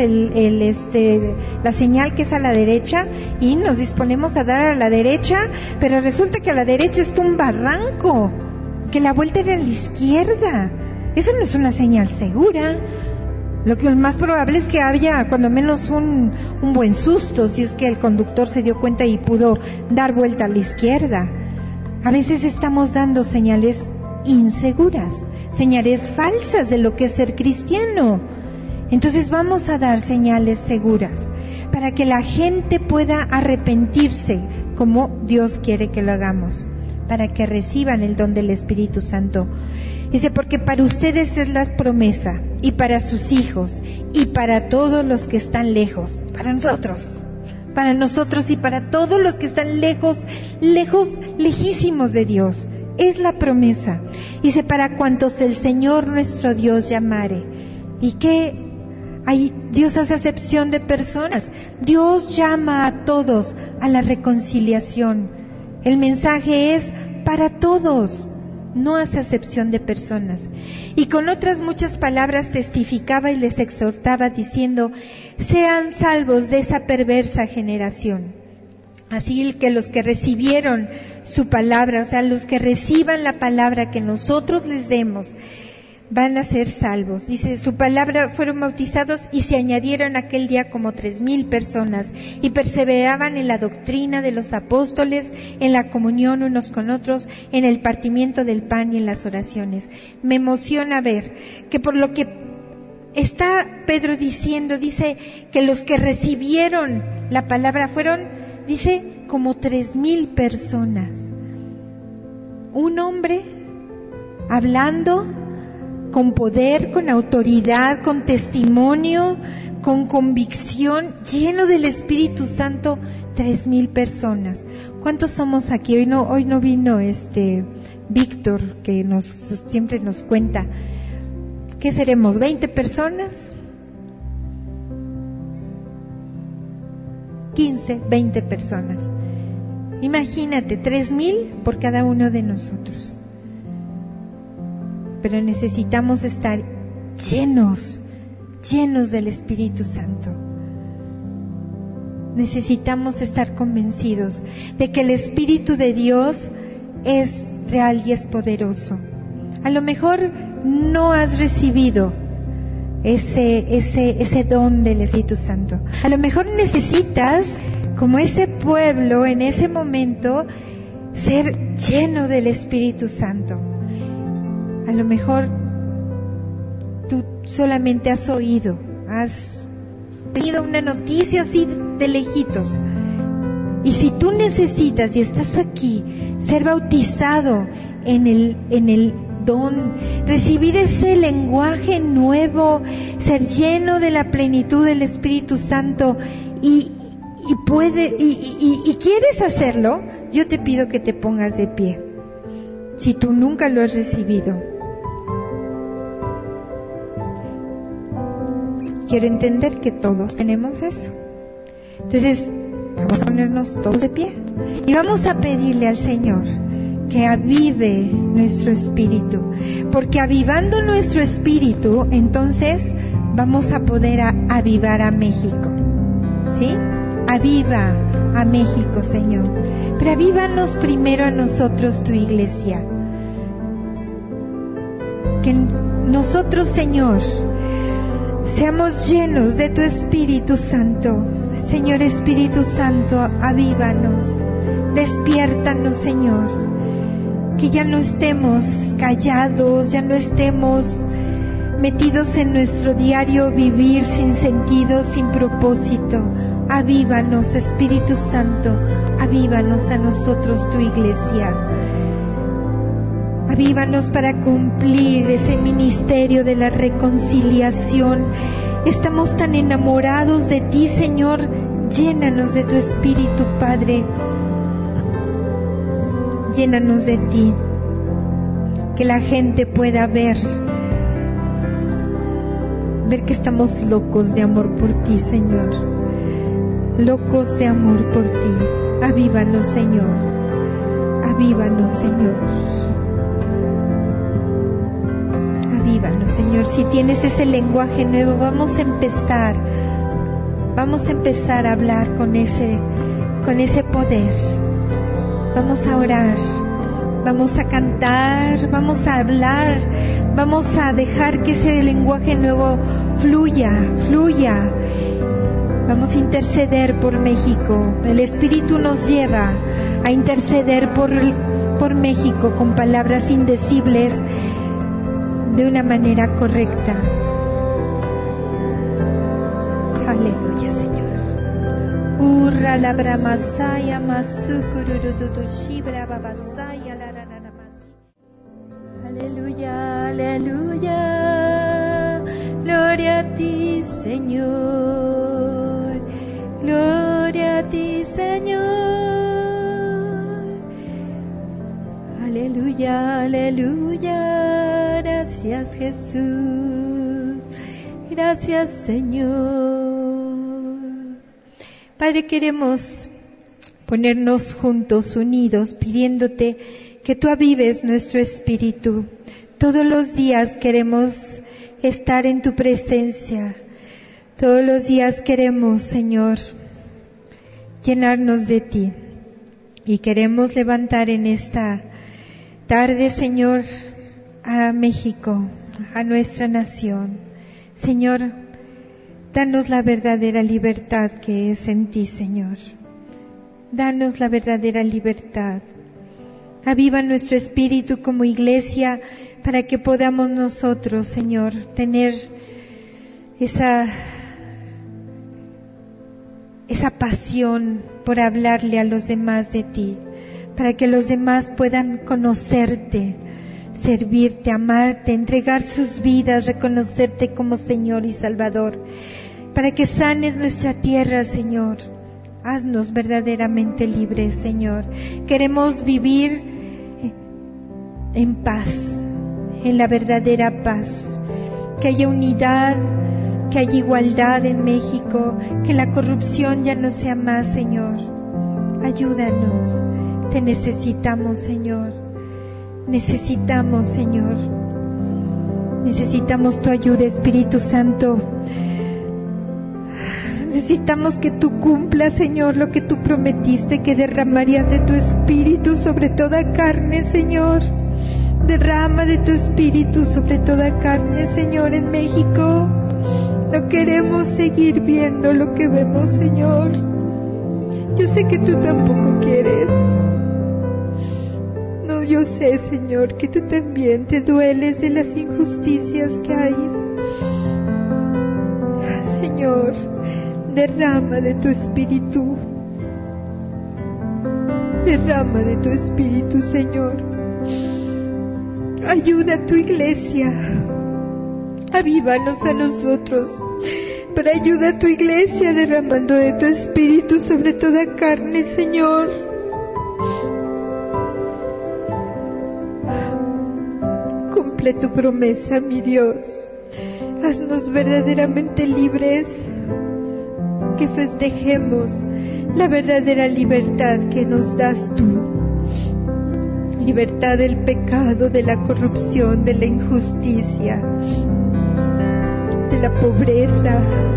la señal que es a la derecha y nos disponemos a dar a la derecha, pero resulta que a la derecha está un barranco, que la vuelta era a la izquierda. Eso no es una señal segura. Lo más probable es que haya cuando menos un buen susto, si es que el conductor se dio cuenta y pudo dar vuelta a la izquierda. A veces estamos dando señales inseguras, señales falsas de lo que es ser cristiano. Entonces vamos a dar señales seguras para que la gente pueda arrepentirse como Dios quiere que lo hagamos, para que reciban el don del Espíritu Santo. Dice: porque para ustedes es la promesa, y para sus hijos, y para todos los que están lejos. Para nosotros y para todos los que están lejos, lejísimos de Dios. Es la promesa. Dice: para cuantos el Señor nuestro Dios llamare. ¿Y qué? Dios hace acepción de personas. Dios llama a todos a la reconciliación. El mensaje es para todos. No hace acepción de personas. Y con otras muchas palabras testificaba y les exhortaba diciendo: sean salvos de esa perversa generación. Así que los que recibieron su palabra, o sea, los que reciban la palabra que nosotros les demos, van a ser salvos. Dice, su palabra fueron bautizados y se añadieron aquel día como 3,000 personas y perseveraban en la doctrina de los apóstoles, en la comunión unos con otros, en el partimiento del pan y en las oraciones. Me emociona ver que por lo que está Pedro diciendo, dice que los que recibieron la palabra fueron, dice, como 3,000 personas. Un hombre hablando con poder, con autoridad, con testimonio, con convicción, lleno del Espíritu Santo, 3,000 personas. ¿Cuántos somos aquí? Hoy no vino Víctor, que siempre nos cuenta. ¿Qué seremos? ¿20 personas? 15, 20 personas. Imagínate, 3,000 por cada uno de nosotros. Pero necesitamos estar llenos del Espíritu Santo. Necesitamos estar convencidos de que el Espíritu de Dios es real y es poderoso. A lo mejor no has recibido ese don del Espíritu Santo. A lo mejor necesitas, como ese pueblo en ese momento, ser lleno del Espíritu Santo. A lo mejor tú solamente has oído, has tenido una noticia así de lejitos. Y si tú necesitas y estás aquí, ser bautizado en el don, recibir ese lenguaje nuevo, ser lleno de la plenitud del Espíritu Santo y quieres hacerlo, yo te pido que te pongas de pie. Si tú nunca lo has recibido, quiero entender que todos tenemos eso. Entonces, vamos a ponernos todos de pie y vamos a pedirle al Señor que avive nuestro espíritu, porque avivando nuestro espíritu, entonces vamos a poder avivar a México. ¿Sí? Aviva a México, Señor. Pero avívanos primero a nosotros, tu iglesia. Que nosotros, Señor, seamos llenos de tu Espíritu Santo. Señor Espíritu Santo, avívanos, despiértanos, Señor. Que ya no estemos callados, ya no estemos metidos en nuestro diario vivir sin sentido, sin propósito. Avívanos, Espíritu Santo, avívanos a nosotros, tu iglesia. Avívanos para cumplir ese ministerio de la reconciliación. Estamos tan enamorados de ti, Señor. Llénanos de tu Espíritu, Padre. Llénanos de ti. Que la gente pueda ver que estamos locos de amor por ti, Señor. Locos de amor por ti. Avívanos, Señor. Avívanos, Señor. Avívanos, Señor. Si tienes ese lenguaje nuevo, vamos a empezar a hablar con ese poder. Vamos a orar, vamos a cantar, vamos a hablar, vamos a dejar que ese lenguaje nuevo fluya. Vamos a interceder por México. El Espíritu nos lleva a interceder por México con palabras indecibles de una manera correcta. Aleluya, Señor. Urra la bramasaya masukururutushibra babasaya la ranamasi. Aleluya, aleluya. Gloria a ti, Señor. Gloria a ti, Señor. Aleluya, aleluya. Gracias, Jesús. Gracias, Señor. Padre, queremos ponernos juntos, unidos, pidiéndote que tú avives nuestro espíritu. Todos los días queremos estar en tu presencia. Todos los días queremos, Señor, llenarnos de ti. Y queremos levantar en esta tarde, Señor, a México, a nuestra nación. Señor, danos la verdadera libertad que es en ti, Señor. Danos la verdadera libertad. Aviva nuestro espíritu como iglesia para que podamos nosotros, Señor, tener esa pasión por hablarle a los demás de ti, para que los demás puedan conocerte, servirte, amarte, entregar sus vidas, reconocerte como Señor y Salvador, para que sanes nuestra tierra, Señor. Haznos verdaderamente libres, Señor. Queremos vivir en paz, en la verdadera paz, que haya unidad, que haya igualdad en México, que la corrupción ya no sea más, Señor. Ayúdanos, te necesitamos, Señor. Necesitamos, Señor. Necesitamos tu ayuda, Espíritu Santo. Necesitamos que tú cumplas, Señor, lo que tú prometiste, que derramarías de tu Espíritu sobre toda carne, Señor. Derrama de tu Espíritu sobre toda carne, Señor, en México. No queremos seguir viendo lo que vemos, Señor. Yo sé que tú tampoco quieres. No, yo sé, Señor, que tú también te dueles de las injusticias que hay. Señor, derrama de tu Espíritu. Derrama de tu Espíritu, Señor. Ayuda a tu iglesia. Avívanos a nosotros. Pero ayuda a tu iglesia derramando de tu Espíritu sobre toda carne, Señor. Cumple tu promesa, mi Dios. Haznos verdaderamente libres. Que festejemos la verdadera libertad que nos das tú. Libertad del pecado, de la corrupción, de la injusticia, de la pobreza.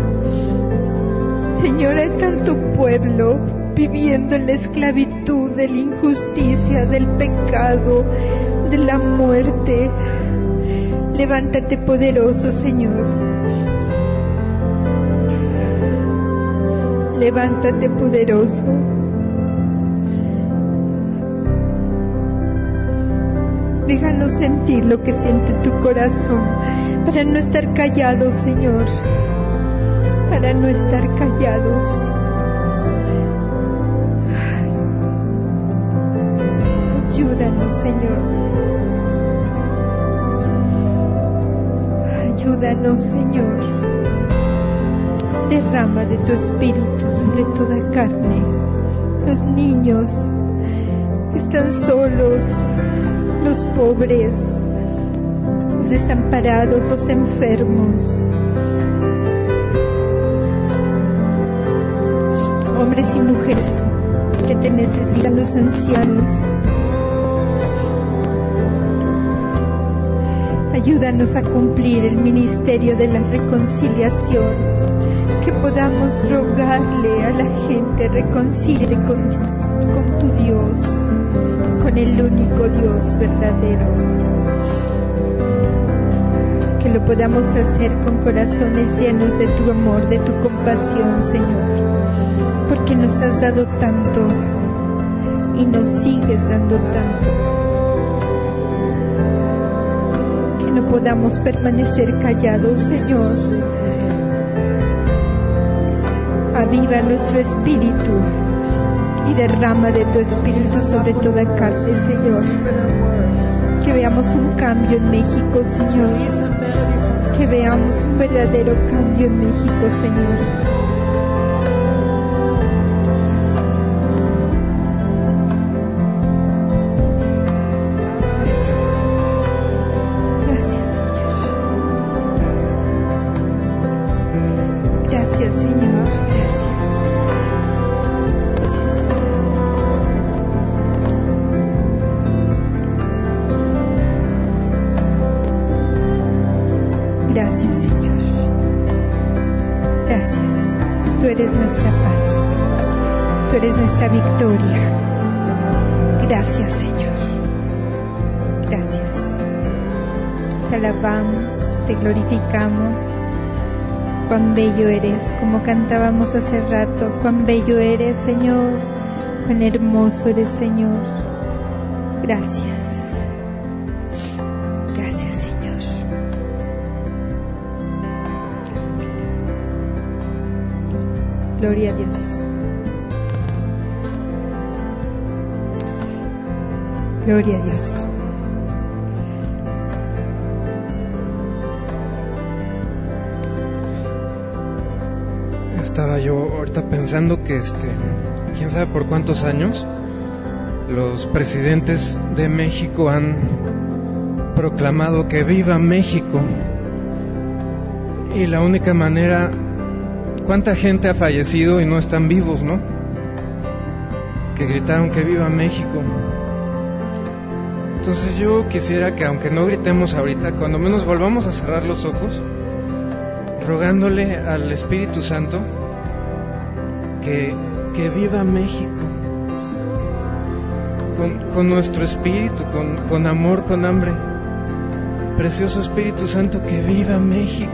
Señor, hay tanto pueblo viviendo en la esclavitud, de la injusticia, del pecado, de la muerte. Levántate poderoso, Señor. Levántate poderoso. Déjanos sentir lo que siente tu corazón, para no estar callados, Señor, para no estar callados. Ayúdanos, Señor. Ayúdanos, Señor. Derrama de tu Espíritu sobre toda carne. Los niños que están solos, los pobres, los desamparados, los enfermos, hombres y mujeres que te necesitan, los ancianos. Ayúdanos a cumplir el ministerio de la reconciliación, que podamos rogarle a la gente, reconcíliate con tu Dios, con el único Dios verdadero. Que lo podamos hacer con corazones llenos de tu amor, de tu compasión, Señor, porque nos has dado tanto y nos sigues dando tanto. Que no podamos permanecer callados, Señor. Aviva nuestro espíritu y derrama de tu Espíritu sobre toda carne, Señor. Que veamos un cambio en México, Señor. Que veamos un verdadero cambio en México, Señor. Gracias, Señor. Gracias, Señor. Gracias, Señor. Gracias. Tú eres nuestra paz. Tú eres nuestra victoria. Gracias, Señor. Gracias. te alabamos, te glorificamos. Cuán bello eres, como cantábamos hace rato, cuán bello eres, Señor, cuán hermoso eres, Señor. Gracias. Gracias, Señor. Gloria a Dios. Gloria a Dios. Estaba yo ahorita pensando que quién sabe por cuántos años los presidentes de México han proclamado que viva México, y la única manera, cuánta gente ha fallecido y no están vivos, ¿no? Que gritaron que viva México. Entonces yo quisiera que, aunque no gritemos ahorita, cuando menos volvamos a cerrar los ojos, rogándole al Espíritu Santo que viva México con nuestro espíritu, con amor, con hambre. Precioso Espíritu Santo, que viva México,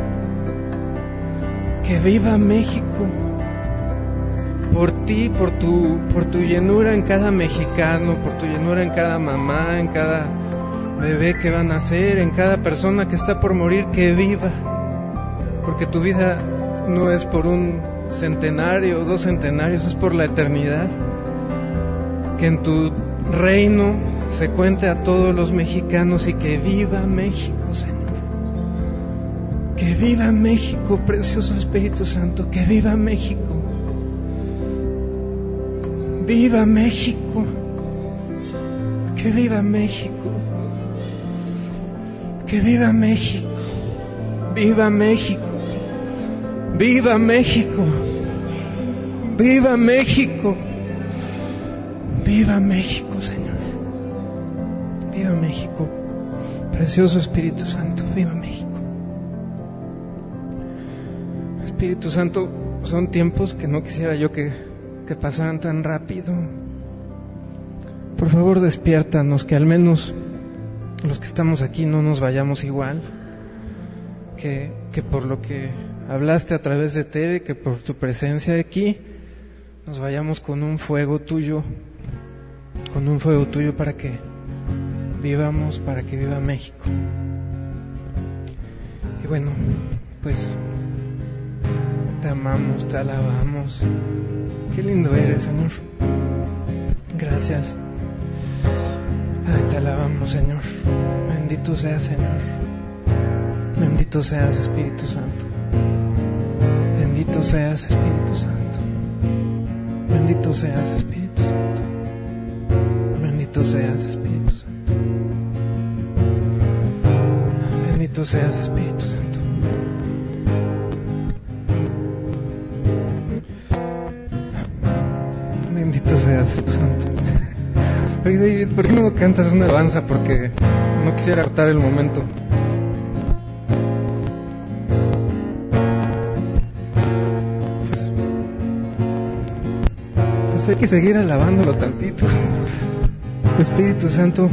que viva México, por ti, por tu llenura en cada mexicano, por tu llenura en cada mamá, en cada bebé que va a nacer, en cada persona que está por morir, que viva. Porque tu vida no es por un centenario o 2 centenarios, es por la eternidad. Que en tu reino se cuente a todos los mexicanos, y que viva México, Señor. Que viva México, precioso Espíritu Santo, que viva México. Viva México. Que viva México. Que viva México. Viva México. ¡Viva México! ¡Viva México! ¡Viva México, Señor! ¡Viva México! Precioso Espíritu Santo, ¡viva México! Espíritu Santo, son tiempos que no quisiera yo que pasaran tan rápido. Por favor, despiértanos, que al menos los que estamos aquí no nos vayamos igual. Que por lo que hablaste a través de Tere, que por tu presencia aquí nos vayamos con un fuego tuyo para que vivamos, para que viva México. Y bueno, pues te amamos, te alabamos. Qué lindo eres, Señor. Gracias. Ay, te alabamos, Señor. Bendito seas, Señor. Bendito seas, Espíritu Santo. Bendito seas, Espíritu Santo. Bendito seas, Espíritu Santo. Bendito seas, Espíritu Santo. Bendito seas, Espíritu Santo. Bendito seas, Espíritu Santo. Oye, David, ¿por qué no cantas una alabanza? Porque no quisiera cortar el momento. Hay que seguir alabándolo tantito. Espíritu Santo,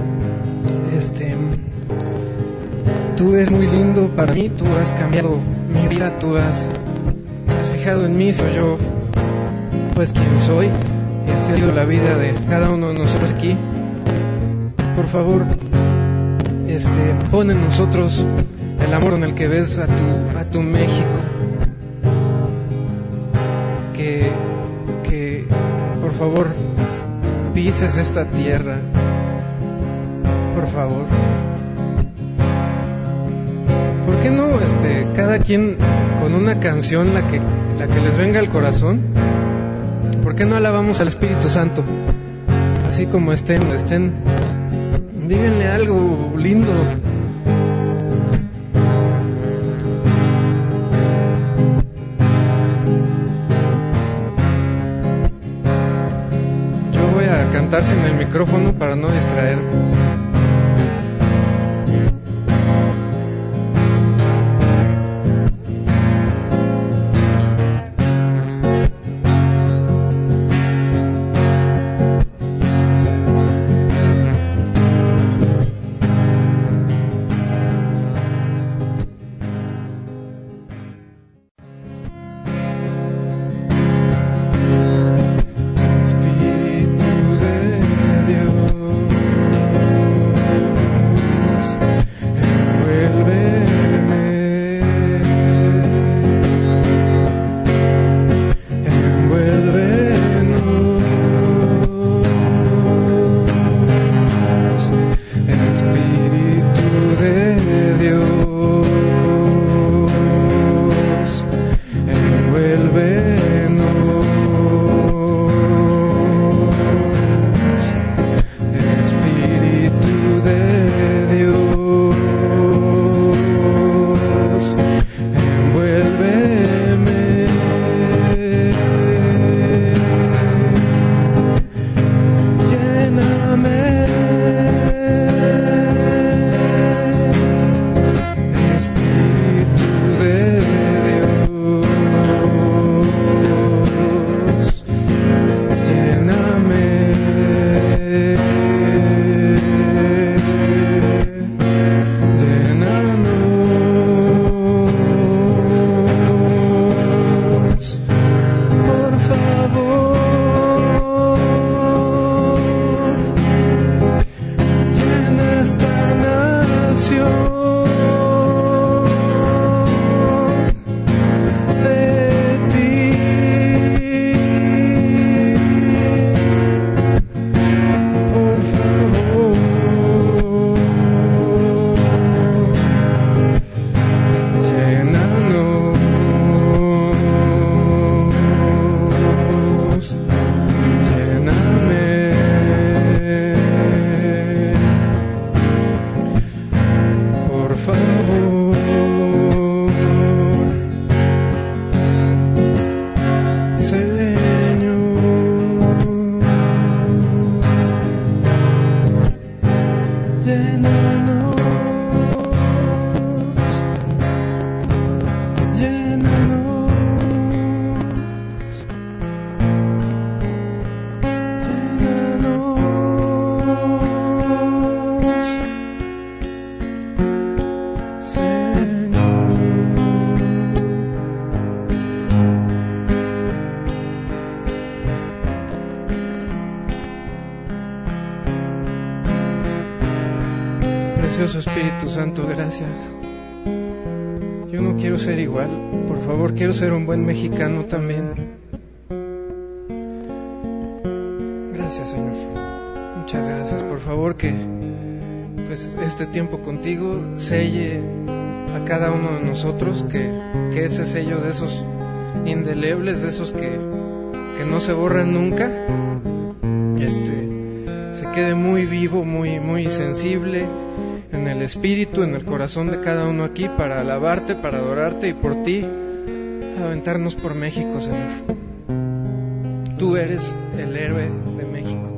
tú eres muy lindo para mí, tú has cambiado mi vida, tú has fijado en mí, soy yo pues quien soy, y ha sido la vida de cada uno de nosotros aquí. Por favor, pon en nosotros el amor con el que ves a tu México, que por favor pises esta tierra, por favor. ¿Por qué no cada quien con una canción, la que les venga al corazón? ¿Por qué no alabamos al Espíritu Santo? Así como estén, díganle algo lindo. Cantar sin el micrófono para no distraer. Precioso Espíritu Santo, gracias. Yo no quiero ser igual, por favor, quiero ser un buen mexicano también. Gracias, Señor. Muchas gracias. Por favor, que pues este tiempo contigo selle a cada uno de nosotros, que ese sello de esos indelebles, de esos que no se borran nunca, se quede muy vivo, muy sensible en el espíritu, en el corazón de cada uno aquí, para alabarte, para adorarte y por ti aventarnos por México, Señor. Tú eres el héroe de México.